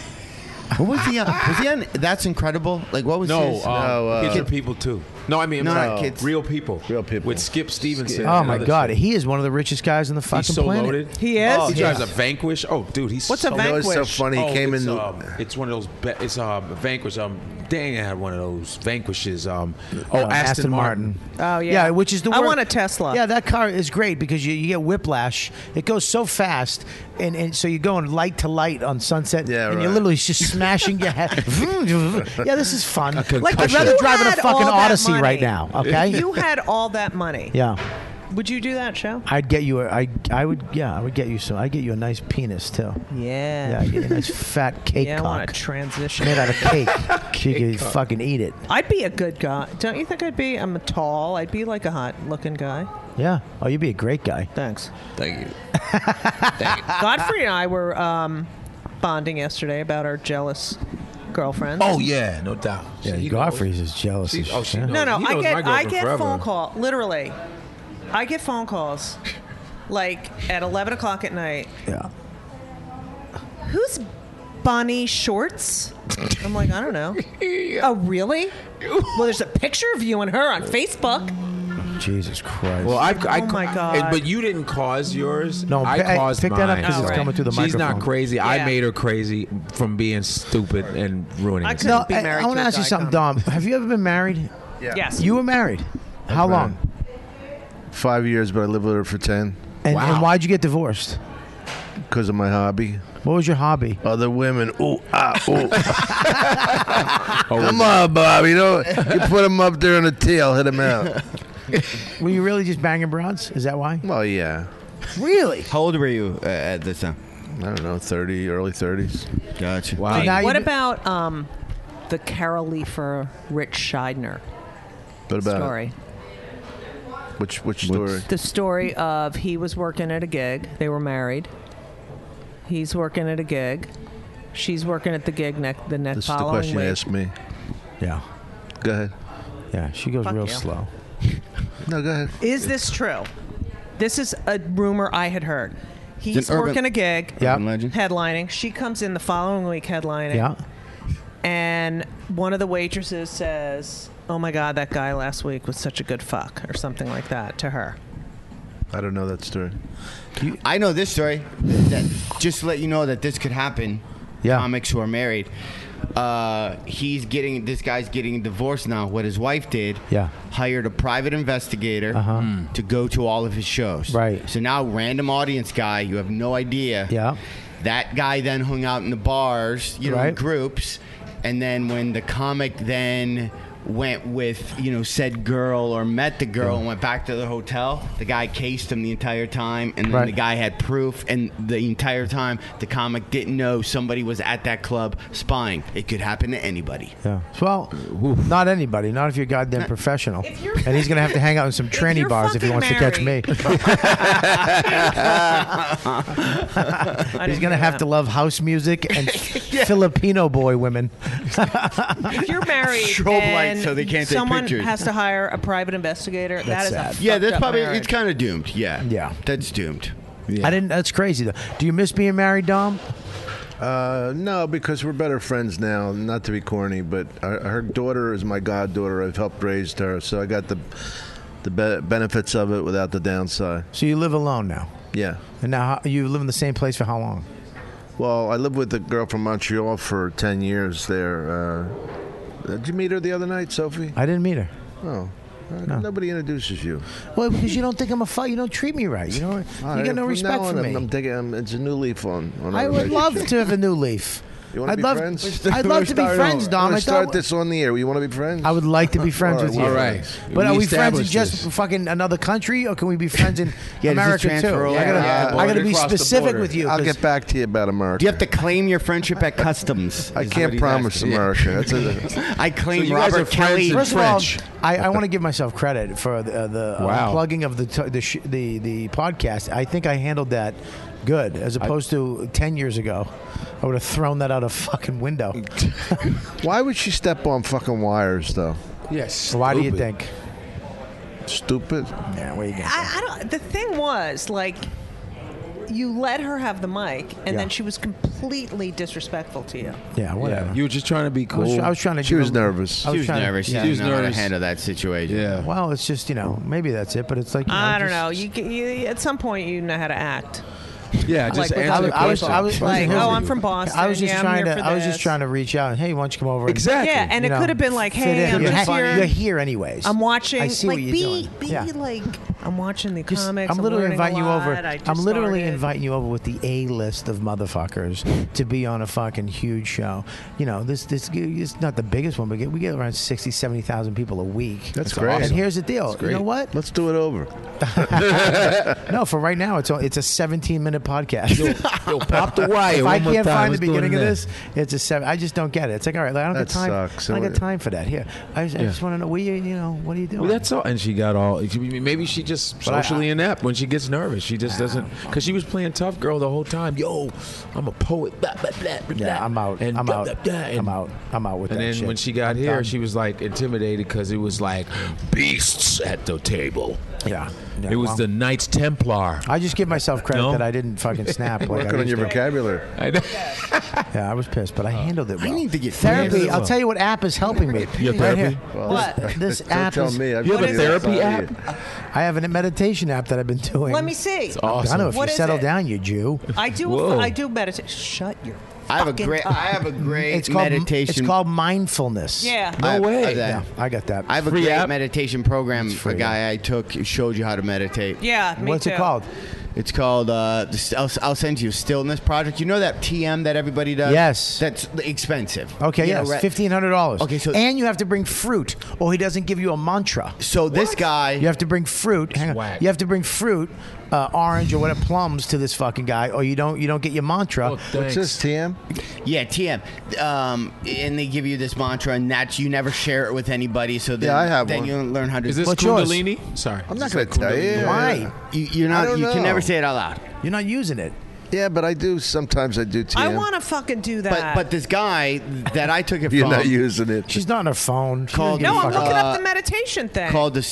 what was he on? Was he on? That's Incredible. Like what was no, his? kids are people too. No, I mean No, I'm not sorry, kids. real people. Real people. with Skip Stevenson. Oh and my other God, shit. he is one of the richest guys on the fucking He's so planet. loaded. he is. Oh, He yeah. drives a Vanquish. Oh, dude, he's What's a so You know what's so Vanquish? funny? He came it's, in. it's one of those. It's a Vanquish. Dang, I had one of those Vanquishes. Aston Aston Martin. Oh yeah. Yeah, which is the I wor- want a Tesla. Yeah, that car is great because you get whiplash. It goes so fast, and so you're going light to light on Sunset, Yeah, and you're right. literally just smashing your head. Yeah, this is fun. Like I'd concussion. rather You drive in a had fucking all that Odyssey money. right now. Okay. You had all that money. Yeah, Would you do that show? I'd get you. I would. Yeah, I would get you some. I'd get you a nice penis too. Yeah, Yeah. I'd get you a nice fat cake Yeah, I want cock to transition. made out of cake. So you could fucking eat it. I'd be a good guy. Don't you think I'd be? I'm tall. I'd be like a hot looking guy. Yeah. Oh, you'd be a great guy. Thanks. Thank you. Godfrey and I were bonding yesterday about our jealous girlfriends. Oh yeah, no doubt. Yeah, He Godfrey's is jealous. She- as oh, she shit. knows. No, He I knows get my girlfriend phone forever. call. Literally, I get phone calls like at 11 o'clock at night. Yeah. Who's Bonnie Shorts? I'm like, I don't know. Oh, really? Well, there's a picture of you and her on Facebook. Jesus Christ. Well, Oh, my God. But you didn't cause yours. No, I caused pick mine. that up because Oh, it's right. coming through the She's microphone. not crazy. I Yeah. made her crazy from being stupid and ruining I it. couldn't be married I want to to a ask you guy something, comic. Dom. Have you ever been married? Yes. You were married. How Right. long? 5 years, but I lived with her for 10 And why'd you get divorced? because of my hobby. What was your hobby? Other women. Ooh, ooh. Come on, Bob. You know, you put him up there in a tee, I'll hit him out. Were you really just banging broads? Is that why? Well, yeah. Really? How old were you at this time? I don't know, 30, early 30s. Gotcha. Wow. So now What you- about the Carol Leifer, Rich Scheidner What about story? Which story? The story of he was working at a gig. They were married. He's working at a gig. She's working at the gig the next This is the following question you week. asked me. Yeah. Go ahead. Yeah, she goes Fuck real you. slow. No, go ahead. Is this true? This is a rumor I had heard. He's an urban- working a gig, Yeah. Urban legend? headlining. She comes in the following week headlining. Yeah. And one of the waitresses says, "Oh my God, that guy last week was such a good fuck," or something like that to her. I don't know that story. I know this story. That, just to let you know that this could happen. Yeah. Comics who are married. This guy's getting divorced now. What his wife did, Yeah. hired a private investigator Uh-huh. to go to all of his shows. Right. So now, random audience guy, you have no idea. Yeah. That guy then hung out in the bars, in Right. groups, and then when the comic then went with, said girl or met the girl and went back to the hotel, the guy cased him the entire time, and then Right. the guy had proof, and the entire time the comic didn't know somebody was at that club spying. It could happen to anybody. Yeah. Well, not anybody. Not if you're goddamn professional. And he's gonna have to hang out in some tranny you're bars if he wants to catch me. He's gonna have to love house music and Filipino boy women. If you're married Strobe and lights so they can't take someone pictures. has to hire a private investigator, that is sad. a Yeah, fucked that's up probably marriage. it's kind of doomed. Yeah, Yeah. that's doomed. I didn't. That's crazy though. Do you miss being married, Dom? No, because we're better friends now. Not to be corny, but her daughter is my goddaughter. I've helped raise her, so I got the benefits of it without the downside. So you live alone now, Yeah. and now you live in the same place for how long? Well, I lived with a girl from Montreal for 10 years there. Did you meet her the other night, Sophie? I didn't meet her. Oh. Nobody introduces you. Well, because you don't think I'm a fuck. You don't treat me right. You know, you get no From respect now on, for me. I'm taking. It's a new leaf on I our would love relationship. to have a new leaf. You want to I'd be love, friends? I'd love to be friends, Dom. I Start thought- this on the air. You want to be friends? I would like to be friends with you. All right. But are we friends in established just this. fucking another country, or can we be friends in Yeah, does this America transfer too? over? I gotta border be across the specific border. with you. I'll 'cause get back to you about America. Do you have to claim your friendship at customs? I Is what can't he's promise asking. America. That's a, I claim So you guys are Robert friends Kelly. in First of all, French. I want to give myself credit for the Wow. plugging of the podcast. I think I handled that good, as opposed to 10 years ago. I would have thrown that out a fucking window. why would she step on fucking wires, though? Yes. Why do you think? Stupid. Yeah, where you going? I don't. The thing was, like, you let her have the mic, and Yeah. then she was completely disrespectful to you. Yeah, whatever. Yeah. You were just trying to be cool. I was trying to. She give was him- nervous. I She was trying to- nervous. She yeah. didn't know how to nervous. handle that situation. Yeah. Well, it's just maybe that's it, but it's like I don't just- know. You at some point you know how to act. Yeah, just Like, with answer other the I was, question. I was, Like, here's oh, the- I'm from Boston. I was just Yeah, I'm trying here to. for I was just this. trying to reach out. Hey, why don't you come over? Exactly. Yeah, and it could have been like, fit hey, in. I'm you're, just here. you're here anyways. I'm watching. I see like, what you're be, doing. Be Yeah. like, I'm watching the Just- comics. I'm literally learning inviting a you lot. over. I just I'm literally started. inviting you over with the A list of motherfuckers to be on a fucking huge show. You know, this is not the biggest one, but we get around 60, 70,000 people a week. That's great. And here's the deal. great. You know what? Let's do it over. No, for right now, it's a 17-minute podcast. Yo, pop the wire. If I one more can't time. find the Let's do it beginning of in there. this, it's a 7. I just don't get it. It's like, all right, I don't That get time. sucks. I don't get time for that. Here, I just want to know, what are you doing? Well, that's all. And she got all. Maybe she just But I- socially inept when she gets nervous. She just doesn't, because she was playing tough girl the whole time. Yo, I'm a poet. Blah, blah, blah, blah, Yeah, I'm out. And I'm blah, out. blah, blah, and- I'm out with And that then shit. when she got I'm here, done. she was like intimidated because it was like beasts at the table. Yeah. It was well, the Knights Templar. I just give myself credit No? that I didn't fucking snap. Like Working I on your used to. vocabulary. Yeah, I was pissed, but I handled it well. I need to get therapy. I'll tell you what app is helping me. You have Right therapy? here. What? This Don't app tell is. me. You have a therapy app? I have a meditation app that I've been doing. Let me see. I don't know if What you is settle it? down, you Jew. I do. Whoa. I do meditate. Shut your. I have a fucking great. tongue. I have a great It's called meditation. It's called mindfulness. Yeah. No way. Yeah, I got that. I have a Free great app? meditation program. free, A guy I took showed you how to meditate. Yeah. Me What's too. it called? It's called. I'll send you Stillness Project. You know that TM that everybody does. Yes. That's expensive. Okay, You know, yes, right? $1,500. Okay, so- and you have to bring fruit, or he doesn't give you a mantra. So this guy. You have to bring fruit. Hang on. whack. You have to bring fruit, orange or whatever, plums to this fucking guy, or you don't get your mantra. Oh, What's thanks. this, TM? Yeah, TM. And they give you this mantra, and that's you never share it with anybody. So then, Yeah, I have then one. you learn how to. Is this What's yours? Kundalini? Sorry. I'm Is not this going to tell you. Why? You're I not. don't You can know. never say it out loud. You're not using it. Yeah, but I do. Sometimes I do TM. I want to fucking do that. But this guy that I took it You're from not using it. She's not on her phone. She Called- doesn't no, give a I'm fuck. looking up the meditation thing. called the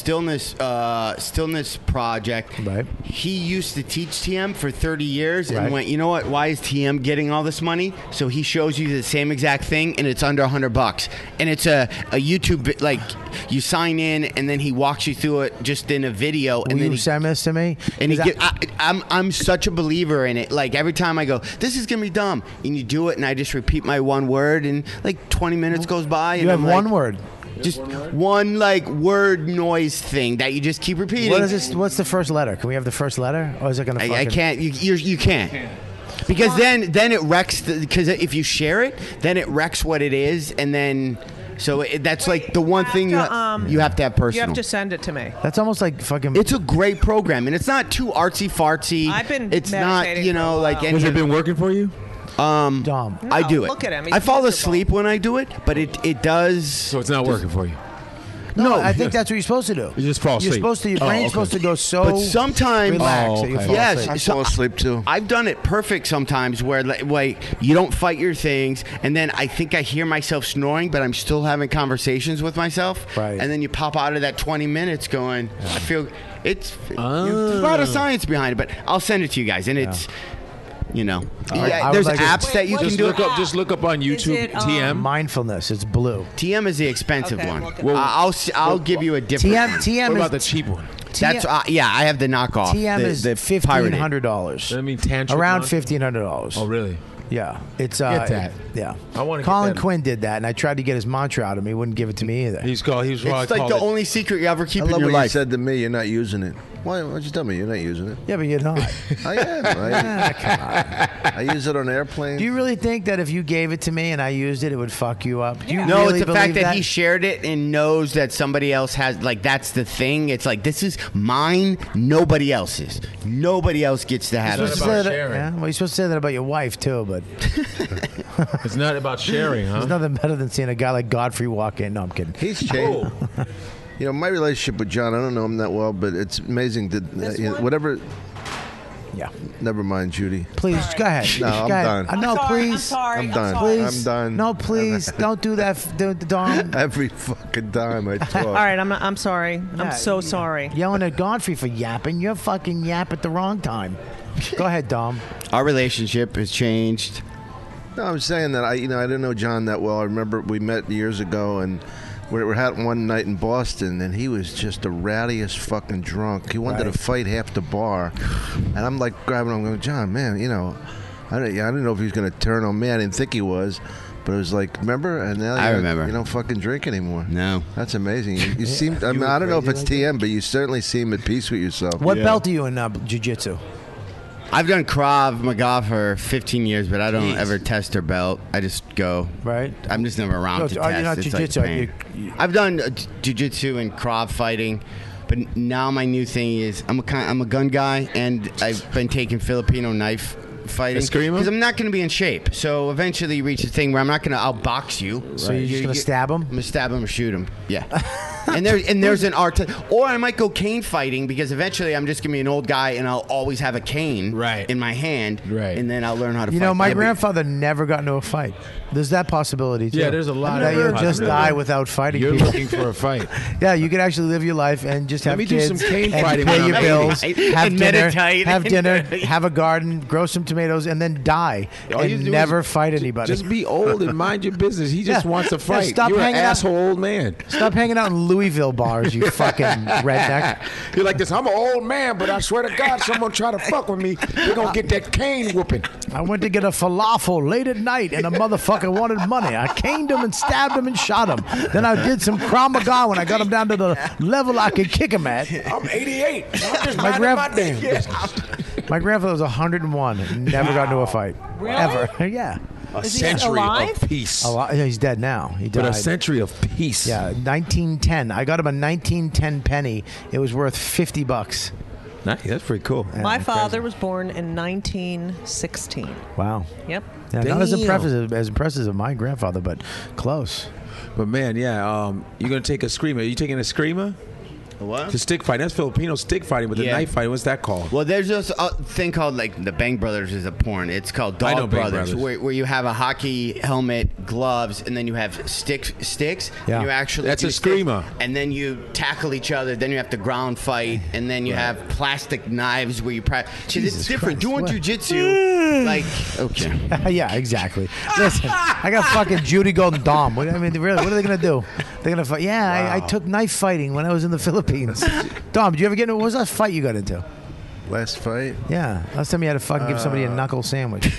Stillness Project. Right. He used to teach TM for 30 years and Right. went, you know what? Why is TM getting all this money? So he shows you the same exact thing, and it's under $100. And it's a YouTube, like, you sign in, and then he walks you through it just in a video. Will And then you send this to me? and he Is get, that- I'm such a believer in it. Like every time I go, this is gonna be dumb, and you do it, and I just repeat my one word, and like 20 minutes goes by, and you have I'm one like, word. just one like word noise thing that you just keep repeating. What is this? What's the first letter? Can we have the first letter, or is it gonna? I can't. You can't. Because then it wrecks. Because if you share it, then it wrecks what it is, and then so that's like the one thing you have to have personal. You have to send it to me. That's almost like fucking. It's a great program, and it's not too artsy fartsy. I've been It's not meditating for a like while. any. Has it been working for you? dumb. I do it. look at him. He's I fall miserable. asleep when I do it, but it does. So it's not working for you. No, I think that's what you're supposed to do. You just fall You're asleep. supposed to. Your Oh, brain's okay. supposed to go so. But sometimes, relaxed that you fall yes, asleep. I so fall asleep too. I've done it perfect sometimes where like you don't fight your things, and then I think I hear myself snoring, but I'm still having conversations with myself. Right. And then you pop out of that 20 minutes going, I feel there's a lot of science behind it, but I'll send it to you guys, and it's. I would There's like to- apps that you Wait, can Just do. look up. Just look up on Is YouTube it, TM. mindfulness. It's blue. TM is the expensive Okay, one. look at I'll give you a different. TM What about is the cheap one? That's yeah. I have the knockoff. TM the, is the pirated. $1,500. I mean, tantric Around one? $1,500. Oh, really? Yeah, it's Get that. Yeah, I wanna get Colin that. Quinn did that, and I tried to get his mantra out of him. He wouldn't give it to me either. He was probably It's like the called it- only secret you ever keep I in love your what you life. said to me. You're not using it. Why'd you tell me you're not using it? Yeah, but you're not. I am. I use it on airplanes. Do you really think that if you gave it to me and I used it, it would fuck you up? Do you No, really it's the fact believe that he shared it and knows that somebody else has, like, that's the thing. It's like, this is mine, nobody else's. Nobody else gets to have You're it. supposed to say that- sharing. yeah, well, you're supposed to say that about your wife too, but It's not about sharing, huh? there's nothing better than seeing a guy like Godfrey walk in. No, I'm kidding. He's changed. You know, my relationship with John, I don't know him that well, but it's amazing that whatever. Yeah. Never mind, Judy. Please, go ahead. No, I'm Go ahead. done. No, I'm sorry, please. I'm sorry. I'm done. Please. I'm done. No, please. Don't do that, Dom. Every fucking time I talk. All right, I'm sorry. Yeah, I'm so sorry. Yelling at Godfrey for yapping. You're fucking yap at the wrong time. Go ahead, Dom. Our relationship has changed. No, I'm saying that I didn't know John that well. I remember we met years ago, and we were at one night in Boston, and he was just the rowdiest fucking drunk. He wanted Right. to fight half the bar, and I'm like grabbing him, going, John, man, I didn't know if he was going to turn on me. I didn't think he was. But it was like, remember? And now I remember. You don't fucking drink anymore. No. That's amazing. You seem. I mean, I don't know if it's TM, but you certainly seem at peace with yourself. What belt are you in jiu-jitsu? I've done Krav Maga for 15 years, but I don't ever test or belt. I just go. Right. I'm just never around No, to are you test. not It's jiu-jitsu? like Are pain. you- I've done jiu-jitsu and Krav fighting, but now my new thing is I'm a gun guy, and I've been taking Filipino knife fighting Eskrima? because I'm not going to be in shape. So eventually, you reach the thing where I'm not going to outbox you. So you're just gonna stab him? I'm gonna stab him or shoot him. Yeah. and there's an art to, or I might go cane fighting because eventually I'm just gonna be an old guy and I'll always have a cane in my hand, and then I'll learn how to. You fight. know, my grandfather never got into a fight. There's that possibility too. Yeah, there's a lot that of you'll just possibility. die without fighting. You're people. looking for a fight. Yeah, you could actually live your life and just Let have me do kids some cane and fighting pay when your I'm bills, 80. have And dinner, meditate. have dinner, have a garden, grow some tomatoes, and then die All you and do never is fight anybody. Just be old and mind your business. He just Yeah. wants to Yeah, fight. stop You're an hanging out- asshole old man. Stop hanging out in Louisville bars, you fucking redneck. You're like this. I'm an old man, but I swear to God, someone try to fuck with me, they're gonna get that cane whooping. I went to get a falafel late at night, and a motherfucker wanted money. I caned him and stabbed him and shot him. Then I did some Krav Maga when I got him down to the level I could kick him at. I'm 88. I'm just My minding my damn grand- business. My grandfather was 101 and never got into a fight. Really? Ever. Yeah. A Is he century alive? of peace. Yeah, he's dead now. He died. But a century of peace. Yeah, 1910. I got him a 1910 penny. It was worth $50. Nice. That's pretty cool. My father was born in 1916. Wow. Yep. Yeah, not as Damn. impressive as my grandfather, but close. But man, yeah, you're gonna take a screamer. Are you taking a screamer? What? The stick fighting. That's Filipino stick fighting, but the Yeah. knife fighting. What's that called? Well, there's this thing called like the Bang Brothers is a porn. It's called I know Dog Bang Brothers, Brothers. where you have a hockey helmet, gloves, and then you have sticks. Yeah. And you actually That's do a sticks, screamer. and then you tackle each other. Then you have to ground fight, and then you have plastic knives where you practice. Jesus It's different. Christ, Doing what? jujitsu, like okay. Yeah, exactly. Listen, I got fucking Judy Golden Dom. What, I mean, really, what are they going to do? They're going to fight. Yeah, I took knife fighting when I was in the Philippines. Dom, did you ever get into, what was that fight you got into? Last fight? Yeah, last time you had to fucking give somebody a knuckle sandwich.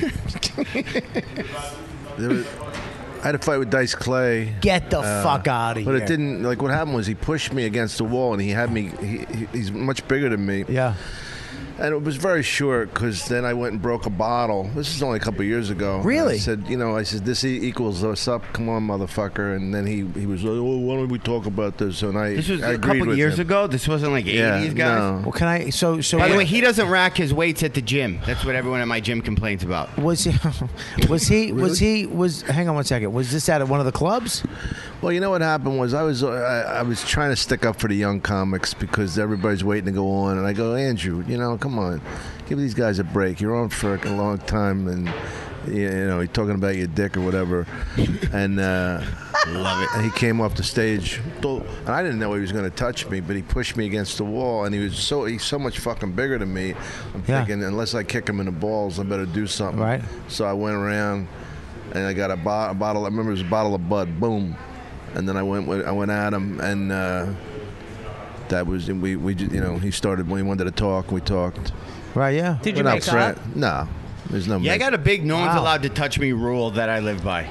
I had a fight with Dice Clay. Get the fuck out of But here. it didn't. Like what happened was he pushed me against the wall, and he had me. He's much bigger than me. Yeah. And it was very short because then I went and broke a bottle. This is only a couple of years ago. Really? I said, I said, this equals us up. Come on, motherfucker. And then he was like, oh, why don't we talk about this? And This was I a agreed couple with years him. ago. This wasn't like 80s, guys. No. Well, can I? So By the what- way, he doesn't rack his weights at the gym. That's what everyone at my gym complains about. was he? Hang on one second. Was this at one of the clubs? Well, you know what happened was I was trying to stick up for the young comics because everybody's waiting to go on, and I go, Andrew, come on, give these guys a break. You're on for a long time, and you're talking about your dick or whatever, and love it. And he came off the stage, and I didn't know he was going to touch me, but he pushed me against the wall, and he's so much fucking bigger than me. I'm thinking, unless I kick him in the balls, I better do something. Right. So I went around, and I got a bottle. I remember it was a bottle of Bud. Boom. And then I went at him, and that was we he started when he wanted to talk. We talked. Right. Yeah. Did you We're not make up? No, there's no. Yeah, I got a big no one's Wow. allowed to touch me rule that I live by.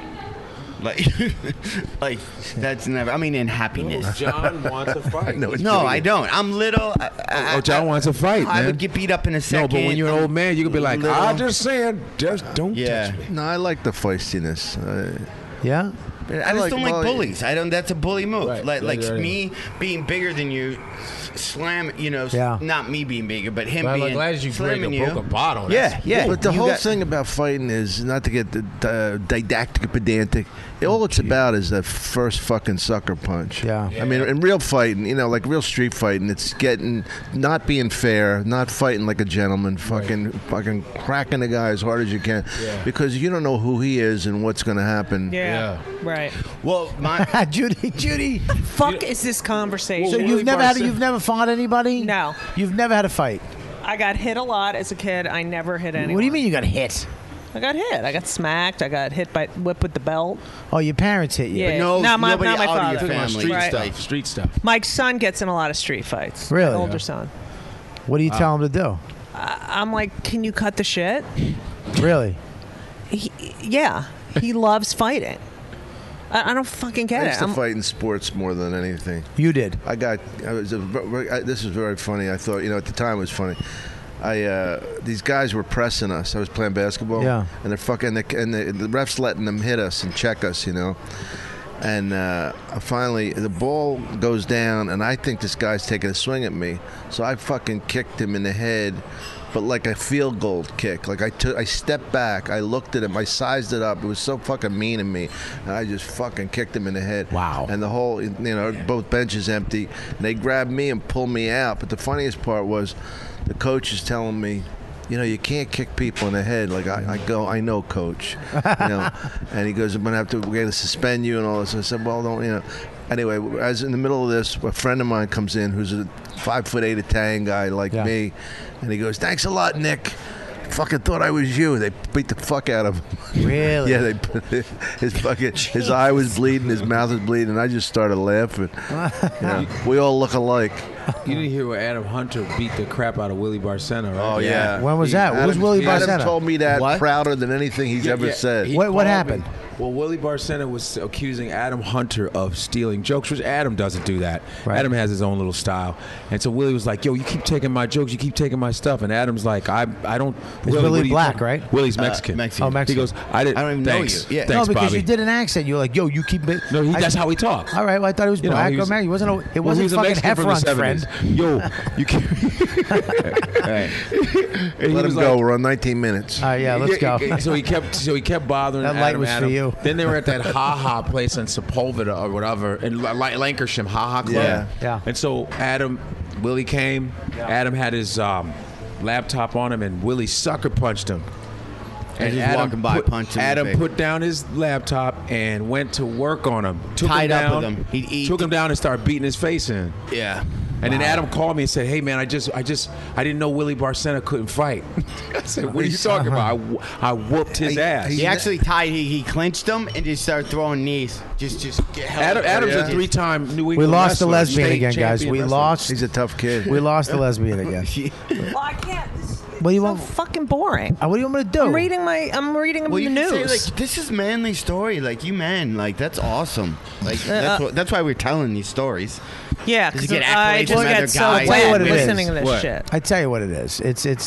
Like that's never. I mean, in happiness. John wants a fight. No, it's No, pretty I good. don't. I'm little. John wants a fight, I man. would get beat up in a No, second. but when you're an old man, you could be like, Little. I'm just saying, just don't Yeah. touch me. No, I like the feistiness. Yeah. I just don't like bullies. I don't. That's a bully move. Right, Like right. me being bigger than you, slam. Yeah. Not me being bigger, but him But I'm being glad you slamming broke a bottle. Yeah, That's- yeah. But the You whole got- thing about fighting is not to get didactic, pedantic. All it's about is that first fucking sucker punch. Yeah. I mean, in real fighting, like real street fighting, it's not being fair, not fighting like a gentleman, fucking cracking the guy as hard as you can, because you don't know who he is and what's going to happen. Yeah. Right. Well, my Judy. Fuck is this conversation? So you've never fought anybody? No. You've never had a fight. I got hit a lot as a kid. I never hit anyone. What do you mean you got hit? I got hit. I got smacked. I got hit by whip with the belt. Oh, your parents hit you. Yeah. no, not my nobody out of father. your family. Street Right. stuff. Street stuff. My son gets in a lot of street fights. Really? My older son. What do you tell him to do? I'm like, can you cut the shit? Really? Yeah. He loves fighting. I don't fucking I get used it. to I'm- fight in sports more than anything. You did. This was very funny. I thought, at the time it was funny. These guys were pressing us. I was playing basketball. Yeah. And they're fucking, and the refs letting them hit us and check us, And finally, the ball goes down, and I think this guy's taking a swing at me. So I fucking kicked him in the head, but like a field goal kick. Like I stepped back, I looked at him, I sized it up. It was so fucking mean of me, and I just fucking kicked him in the head. Wow. And the whole, both benches empty. And they grabbed me and pulled me out. But the funniest part was, the coach is telling me, you can't kick people in the head. Like I go, I know, coach. And he goes, we're going to suspend you and all this. I said, well, don't. Anyway, as in the middle of this, a friend of mine comes in who's a 5'8" Italian guy like me, and he goes, thanks a lot, Nick. Fucking thought I was you. They beat the fuck out of him. Really? Yeah, his eye was bleeding, his mouth was bleeding, and I just started laughing. We all look alike. You didn't hear where Adam Hunter beat the crap out of Willie Barcena, right? Oh yeah. When was that? Who's Willie Barcena? Adam told me that prouder than anything he's ever said. What happened? Well, Willie Barcena was accusing Adam Hunter of stealing jokes, which Adam doesn't do that. Right. Adam has his own little style. And so Willie was like, yo, you keep taking my jokes, you keep taking my stuff. And Adam's like, I don't... Willie black, right? Willie's Mexican. Oh, Mexican. He goes, I don't even know you. Yeah. Thanks, no, because Bobby. you did an accent. You're like, yo, you keep it. No, that's how he talks. All right, well, I thought he was black or Mexican. It wasn't fucking Heffron's friend. Yo, you keep... Right. Let him go. We're on 19 minutes. Yeah, let's go. So he kept bothering That light Adam. was for you. Then they were at that Ha Ha place in Sepulveda or whatever, in Lancashire, Ha Ha Club. Yeah. And so Willie came. Adam had his laptop on him, and Willie sucker punched him. And just walking by, punched him. Adam put down his laptop and went to work on him. Tied up with him. Took him down and started beating his face in. Yeah. And then Adam called me and said, "Hey man, I didn't know Willie Barcena couldn't fight." I said, "What are you talking about? I whooped his ass." He actually he clinched him and just started throwing knees. Just get held. Adam's a 3-time New England We lost the wrestler, lesbian state again, guys. champion We wrestler. lost. He's a tough kid. We lost the lesbian again. Well, I can't. What do you so want? fucking boring. What do you want me to do? I'm reading Well, the you news. can say, like, this is manly story. Like, you men, like, that's awesome. Like, that's why we're telling these stories. Yeah, Does he because get I accolades just from other get so guys? Tell you what wet it is. listening to this What? shit. I tell you what it is.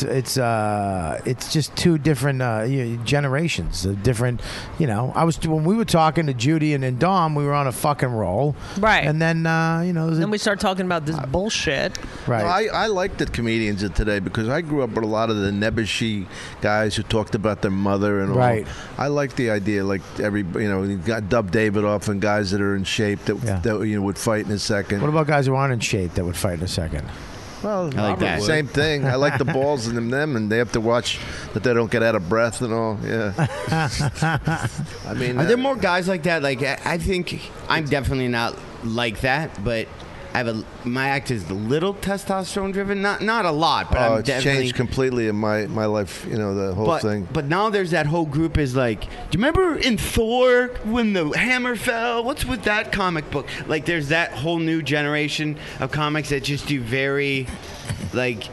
It's just two different generations. Different, when we were talking to Judy and Dom, we were on a fucking roll, Right. And then Then we start talking about this bullshit. right. No, I like the comedians of today because I grew up with a lot of the nebbishy guys who talked about their mother and all. Right. I like the idea, like you got Dub Davidoff and guys that are in shape that would fight in a second. What about guys who aren't in shape that would fight in a second? Well, I like that. Same thing. I like the balls in them, and they have to watch that they don't get out of breath and all. Yeah. I mean, Are there more guys like that? Like, I think I'm definitely not like that, but my act is a little testosterone driven. Not a lot, but I'm it's definitely changed completely in my life. The whole thing. But now there's that whole group is like, do you remember in Thor when the hammer fell? What's with that comic book? Like, there's that whole new generation of comics that just do very, like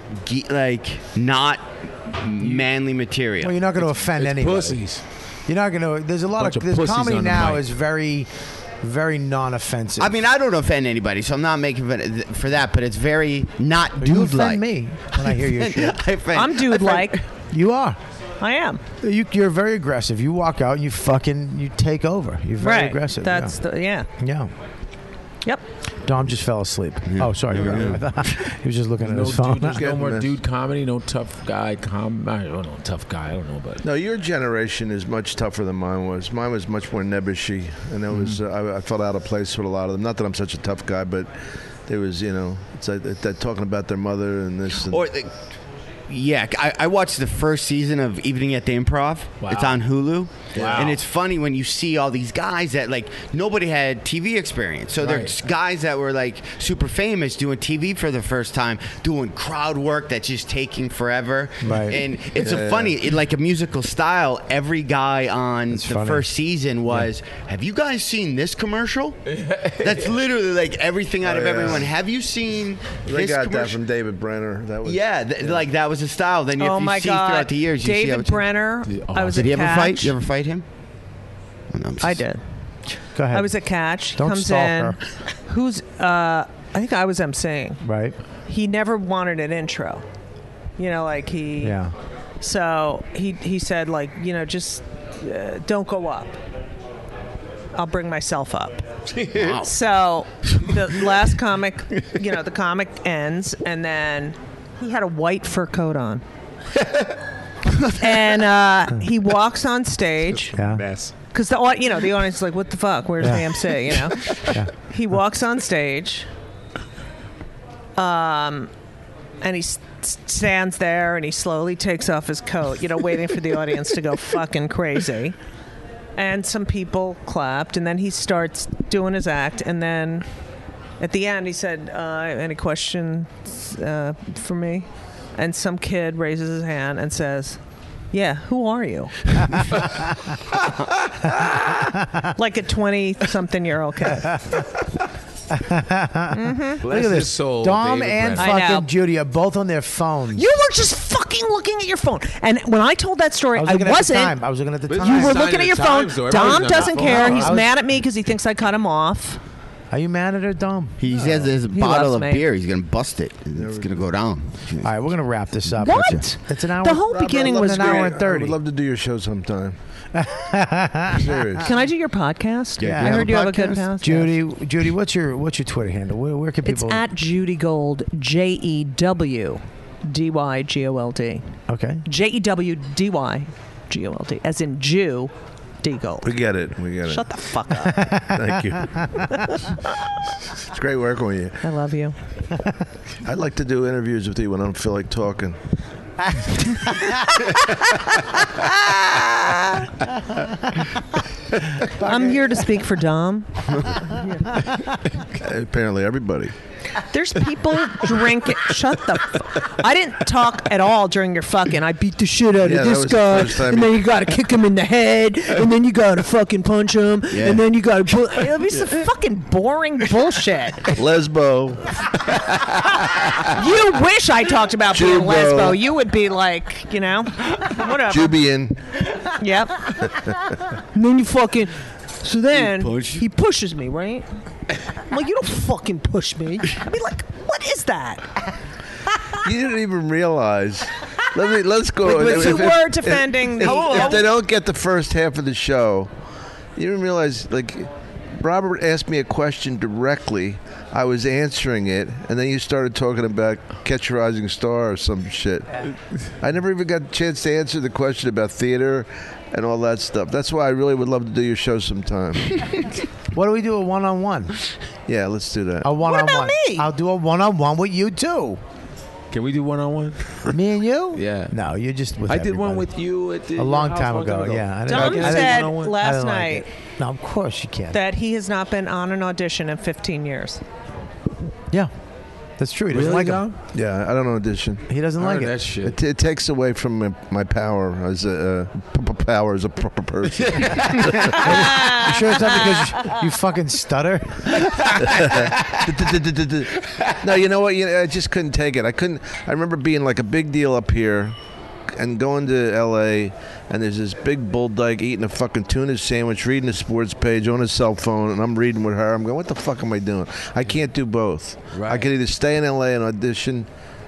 not manly material. Well, you're not going to offend It's anybody. pussies. You're not going to. There's a lot Bunch of. of This pussies comedy on the now mic. is very, very non-offensive. I mean, I don't offend anybody, so I'm not making fun for that. But it's very not you dude-like. offend me when I hear your shit. I'm dude-like. You are. I am. You're very aggressive. You walk out and you take over. You're very Right. aggressive. That's yeah. yeah. Yep. Dom just fell asleep. Oh, sorry. He was just looking at his phone. There's no Getting more this. dude comedy, no tough guy I don't know, tough guy. I don't know, but No, your generation is much tougher than mine was. Mine was much more nebbishy, and it was I felt out of place with a lot of them. Not that I'm such a tough guy, but there was it's like they're talking about their mother and this. And Yeah, I watched the first season of Evening at the Improv. Wow. It's on Hulu. Wow. And it's funny when you see all these guys that, like, nobody had TV experience. So there's guys that were, like, super famous doing TV for the first time, doing crowd work that's just taking forever. Right. And it's funny, like a musical style, every guy on the funny. first season was, have you guys seen this commercial? That's literally, like, everything out of everyone. Have you seen they this got commercial? that from David Brenner. That was Like, that was a style. Then if Oh you my see God. throughout the years, you see how David it's- Brenner. I was Did he at ever Catch. fight? You ever fight him? Oh, no, I did. Go ahead. I was at Catch. He Don't comes stalk in. her. Who's? I think I was emceeing. Right. He never wanted an intro. Like he. Yeah. So he said, like, just don't go up. I'll bring myself up. Wow. So the last comic, the comic ends, and then he had a white fur coat on. And he walks on stage. Yeah. Mess. Because the audience is like, what the fuck? Where's the MC? Yeah. He walks on stage, and he stands there, and he slowly takes off his coat, waiting for the audience to go fucking crazy. And some people clapped, and then he starts doing his act, and then at the end he said, "Any questions for me?" And some kid raises his hand and says, "Yeah, who are you?" Like a 20-something-year-old kid. Bless Look at his this. soul, Dom David and Brennan. I know. fucking Judy are both on their phones. You were just fucking looking at your phone. And when I told that story, I was I looking at the wasn't. time. I was looking at the But time. You were Sign looking of at your the phone. times, though. Everybody's Dom on their doesn't phone. care. I He's was- mad at me because he thinks I cut him off. Are you mad at her, Dom? He has his He bottle loves of me. beer. He's gonna bust it. It's gonna go down. All right, we're gonna wrap this up. What? It's an hour. The whole beginning Robert, was an hour great. and 30. I would love to do your show sometime. Serious. Can I do your podcast? Yeah, I you have heard a you have a good podcast? podcast. Judy, what's your Twitter handle? Where can It's people? at Judy Gold, JEWDYGOLD. Okay. JEWDYGOLD, as in Jew, D Gold. We get it. We get it. Shut the fuck up. Thank you. It's great working with you. I love you. I'd like to do interviews with you when I don't feel like talking. I'm here to speak for Dom. Apparently, everybody. There's people drinking. Shut the I didn't talk at all during your fucking. I beat the shit out Yeah, of that this was the guy, first time and then you- you gotta kick him in the head, and then you gotta fucking punch him, Yeah. and then you gotta. It'll be some fucking boring bullshit. Lesbo. You wish I talked about being Jubo. lesbo. You would be like, whatever. Jubian. Yep. And then you fucking. So then push. he pushes me, right? I'm like, you don't fucking push me. I'd be like, what is that? You didn't even realize. Let's go. But you were defending If they don't get the first half of the show, you didn't realize. Like, Robert asked me a question directly. I was answering it, and then you started talking about Catch a Rising Star or some shit. I never even got a chance to answer the question about theater and all that stuff. That's why I really would love to do your show sometime. What do we do? A one-on-one? Yeah, let's do that. A one-on-one. about me? I'll do a one-on-one with you too. Can we do one-on-one? Me and you? Yeah. No, you're just with I did one everybody. with you at the a long house time one ago. Yeah. I Dom Can I do said one-on-one? I last didn't like night it. No, of course you can. that he has not been on an audition in 15 years. Yeah, that's true. He doesn't Really, like Dom? it. Yeah, I don't audition. He doesn't I like heard it. that shit. It takes away from my power as a power as a proper person. You sure it's not because you fucking stutter? No, you know what? I just couldn't take it. I remember being like a big deal up here and going to L.A. and there's this big bull dyke eating a fucking tuna sandwich, reading a sports page on his cell phone, and I'm reading with her. I'm going, what the fuck am I doing? I can't do both. Right. I could either stay in L.A. and audition.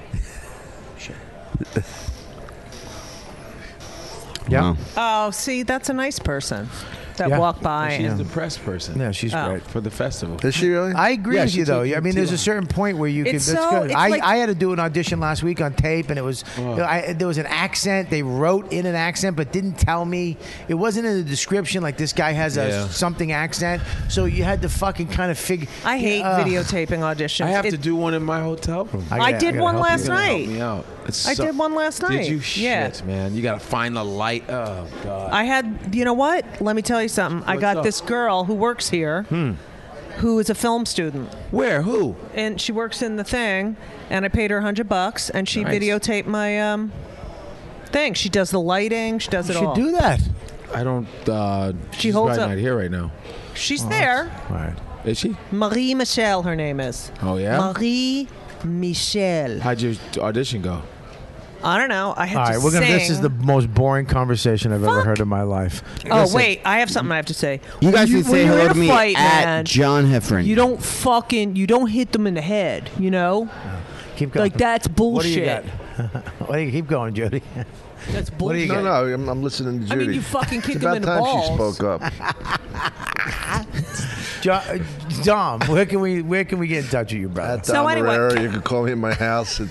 Yeah. Oh, see, that's a nice person that Yeah. walked by. She's and- the press person Yeah, she's Oh. great. for the festival. Is she really? I agree Yeah, with she you though. took I mean, you there's to- a certain point where you can. It's That's so- good. it's I like- had to do an audition last week on tape, and it was there was an accent. They wrote in an accent, but didn't tell me. It wasn't in the description. Like this guy has a Yeah. something accent, so you had to fucking kind of figure. I hate videotaping auditions. I have It- to do one in my hotel room. I did one last You're gonna help night. me out. It's I did one last night. Did you? Yeah. Shit, man. You got to find the light. Oh God. I had, you know what? Let me tell you something. I What's got up? this girl who works here, who is a film student, Where? Who? and she works in the thing. And I paid her $100, and she Nice. videotaped my thing. She does the lighting. She does You it should all. do that. I don't. She's holds probably up- not here right now. She's there. All right. Is she? Marie Michel, her name is. Oh yeah. Marie Michel. How'd your audition go? I don't know. I had All to right, we're gonna. This sing. is the most boring conversation I've ever heard in my life. Oh Listen, wait, I have something I have to say. You guys When can say when you're hello in to a me fight, at man, John Heffron. you don't hit them in the head. You know, keep going. like that's bullshit. What do you got? Well, keep going, Judy. That's What do you bullshit. got? No, I'm listening to I Judy. mean, you fucking kicked it's him about in the time balls. she spoke up. Dom, where can we get in touch with you, brother? At Dom Herrera, you can call me at my house at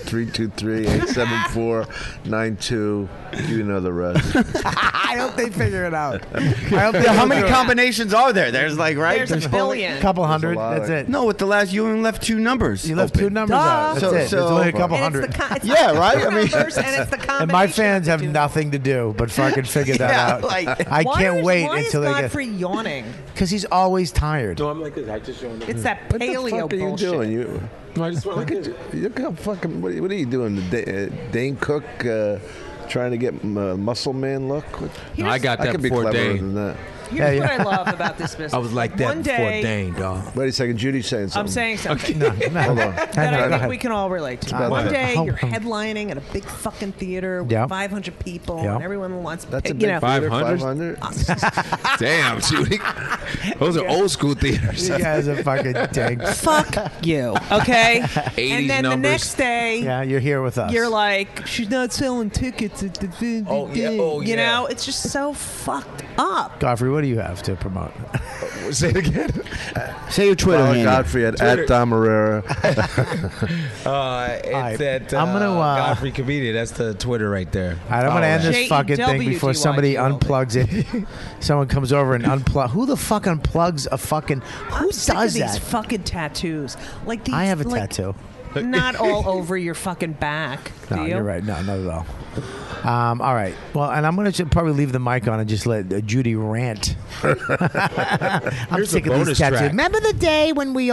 323-874-92. You know the rest. I hope they figure it out. How many combinations are there? There's like, right? There's a billion. Couple hundred. There's a lot That's it. No, with the last, you only left 2 numbers. You left open. 2 numbers out. That's So- it. so- There's only a couple And hundred. it's the it's Yeah, the right? I mean- numbers and it's the combination. And my fans have of the two. nothing to do but fucking figure that Yeah, out. like- I Why can't is- wait why until is they get. Godfrey yawning? Because he's always tired. No, I'm like this. I just showing It's that What the paleo fuck are you bullshit. doing? You I just want look at you. Look how fucking. What are you doing? The Dane Cook trying to get muscle man look. No, I got that could be before cleverer Dane. than that. Here's what I love about this business. I was like that One before day, Dane, dog. Wait a second, Judy's saying something. I'm saying something. No, Hold on. that Go I think ahead. we can all relate to. about One that. day, Oh, you're headlining at a big fucking theater with Yeah. 500 people, Yeah. and everyone wants to That's a pick, big you know. 500? 500? Damn, Judy. Those are old school theaters. You guys are fucking dicks. Fuck you, okay? 80s And then numbers. the next day, Yeah, you're here with us. you're like, she's not selling tickets at the Oh, yeah. Oh, you yeah. know, it's just so fucked up. Godfrey, what do you have to promote? Say it again. Say your Twitter Follow handle. Godfrey at Twitter. Dom Herrera. It's at I'm gonna, Godfrey Comedian. That's the Twitter right there. All right, I'm going to end this J-E-W-G-Y-Q-O-B. fucking thing before somebody unplugs it. Someone comes over and unplug. Who the fuck unplugs a fucking? Who I'm sick does of these that? fucking tattoos. Like these. I have a like, tattoo. Not all over your fucking back. No, do you? you're right. No, not at all. All right. Well, and I'm going to probably leave the mic on and just let Judy rant. I'm Here's sick a of these bonus tattoos. track. Remember the day when we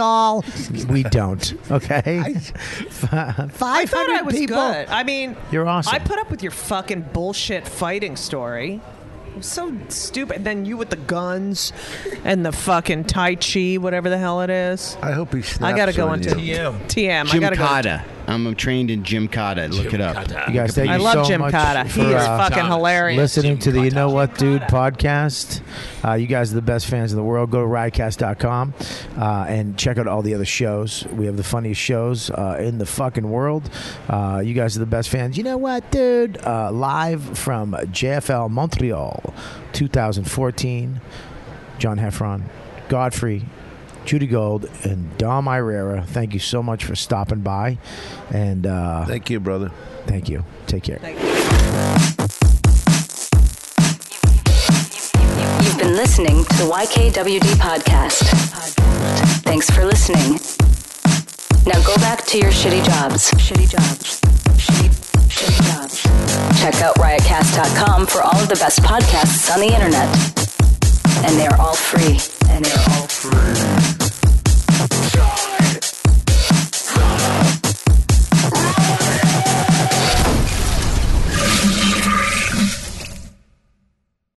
don't, okay? 500 I thought I was people. good. I mean, You're awesome. I put up with your fucking bullshit fighting story. It was so stupid. Then you with the guns and the fucking Tai Chi, whatever the hell it is. I hope he snaps I gotta go on into you. TM. I gotta go. Gymkata. I'm trained in Gymkata. Look it up. You guys, thank I you love so Jim much Cotta. He for, is fucking hilarious. listening to the You Know What Dude podcast. You guys are the best fans in the world. Go to riotcast.com and check out all the other shows. We have the funniest shows in the fucking world. You guys are the best fans. You know what, dude? Live from JFL Montreal 2014. John Heffron, Godfrey, Judy Gold, and Dom Herrera. Thank you so much for stopping by. And Thank you, brother. thank you. Take care. You've been listening to the YKWD podcast. Thanks for listening. Now go back to your shitty jobs. Shitty jobs. Shitty jobs. Check out riotcast.com for all of the best podcasts on the internet. And they are all free.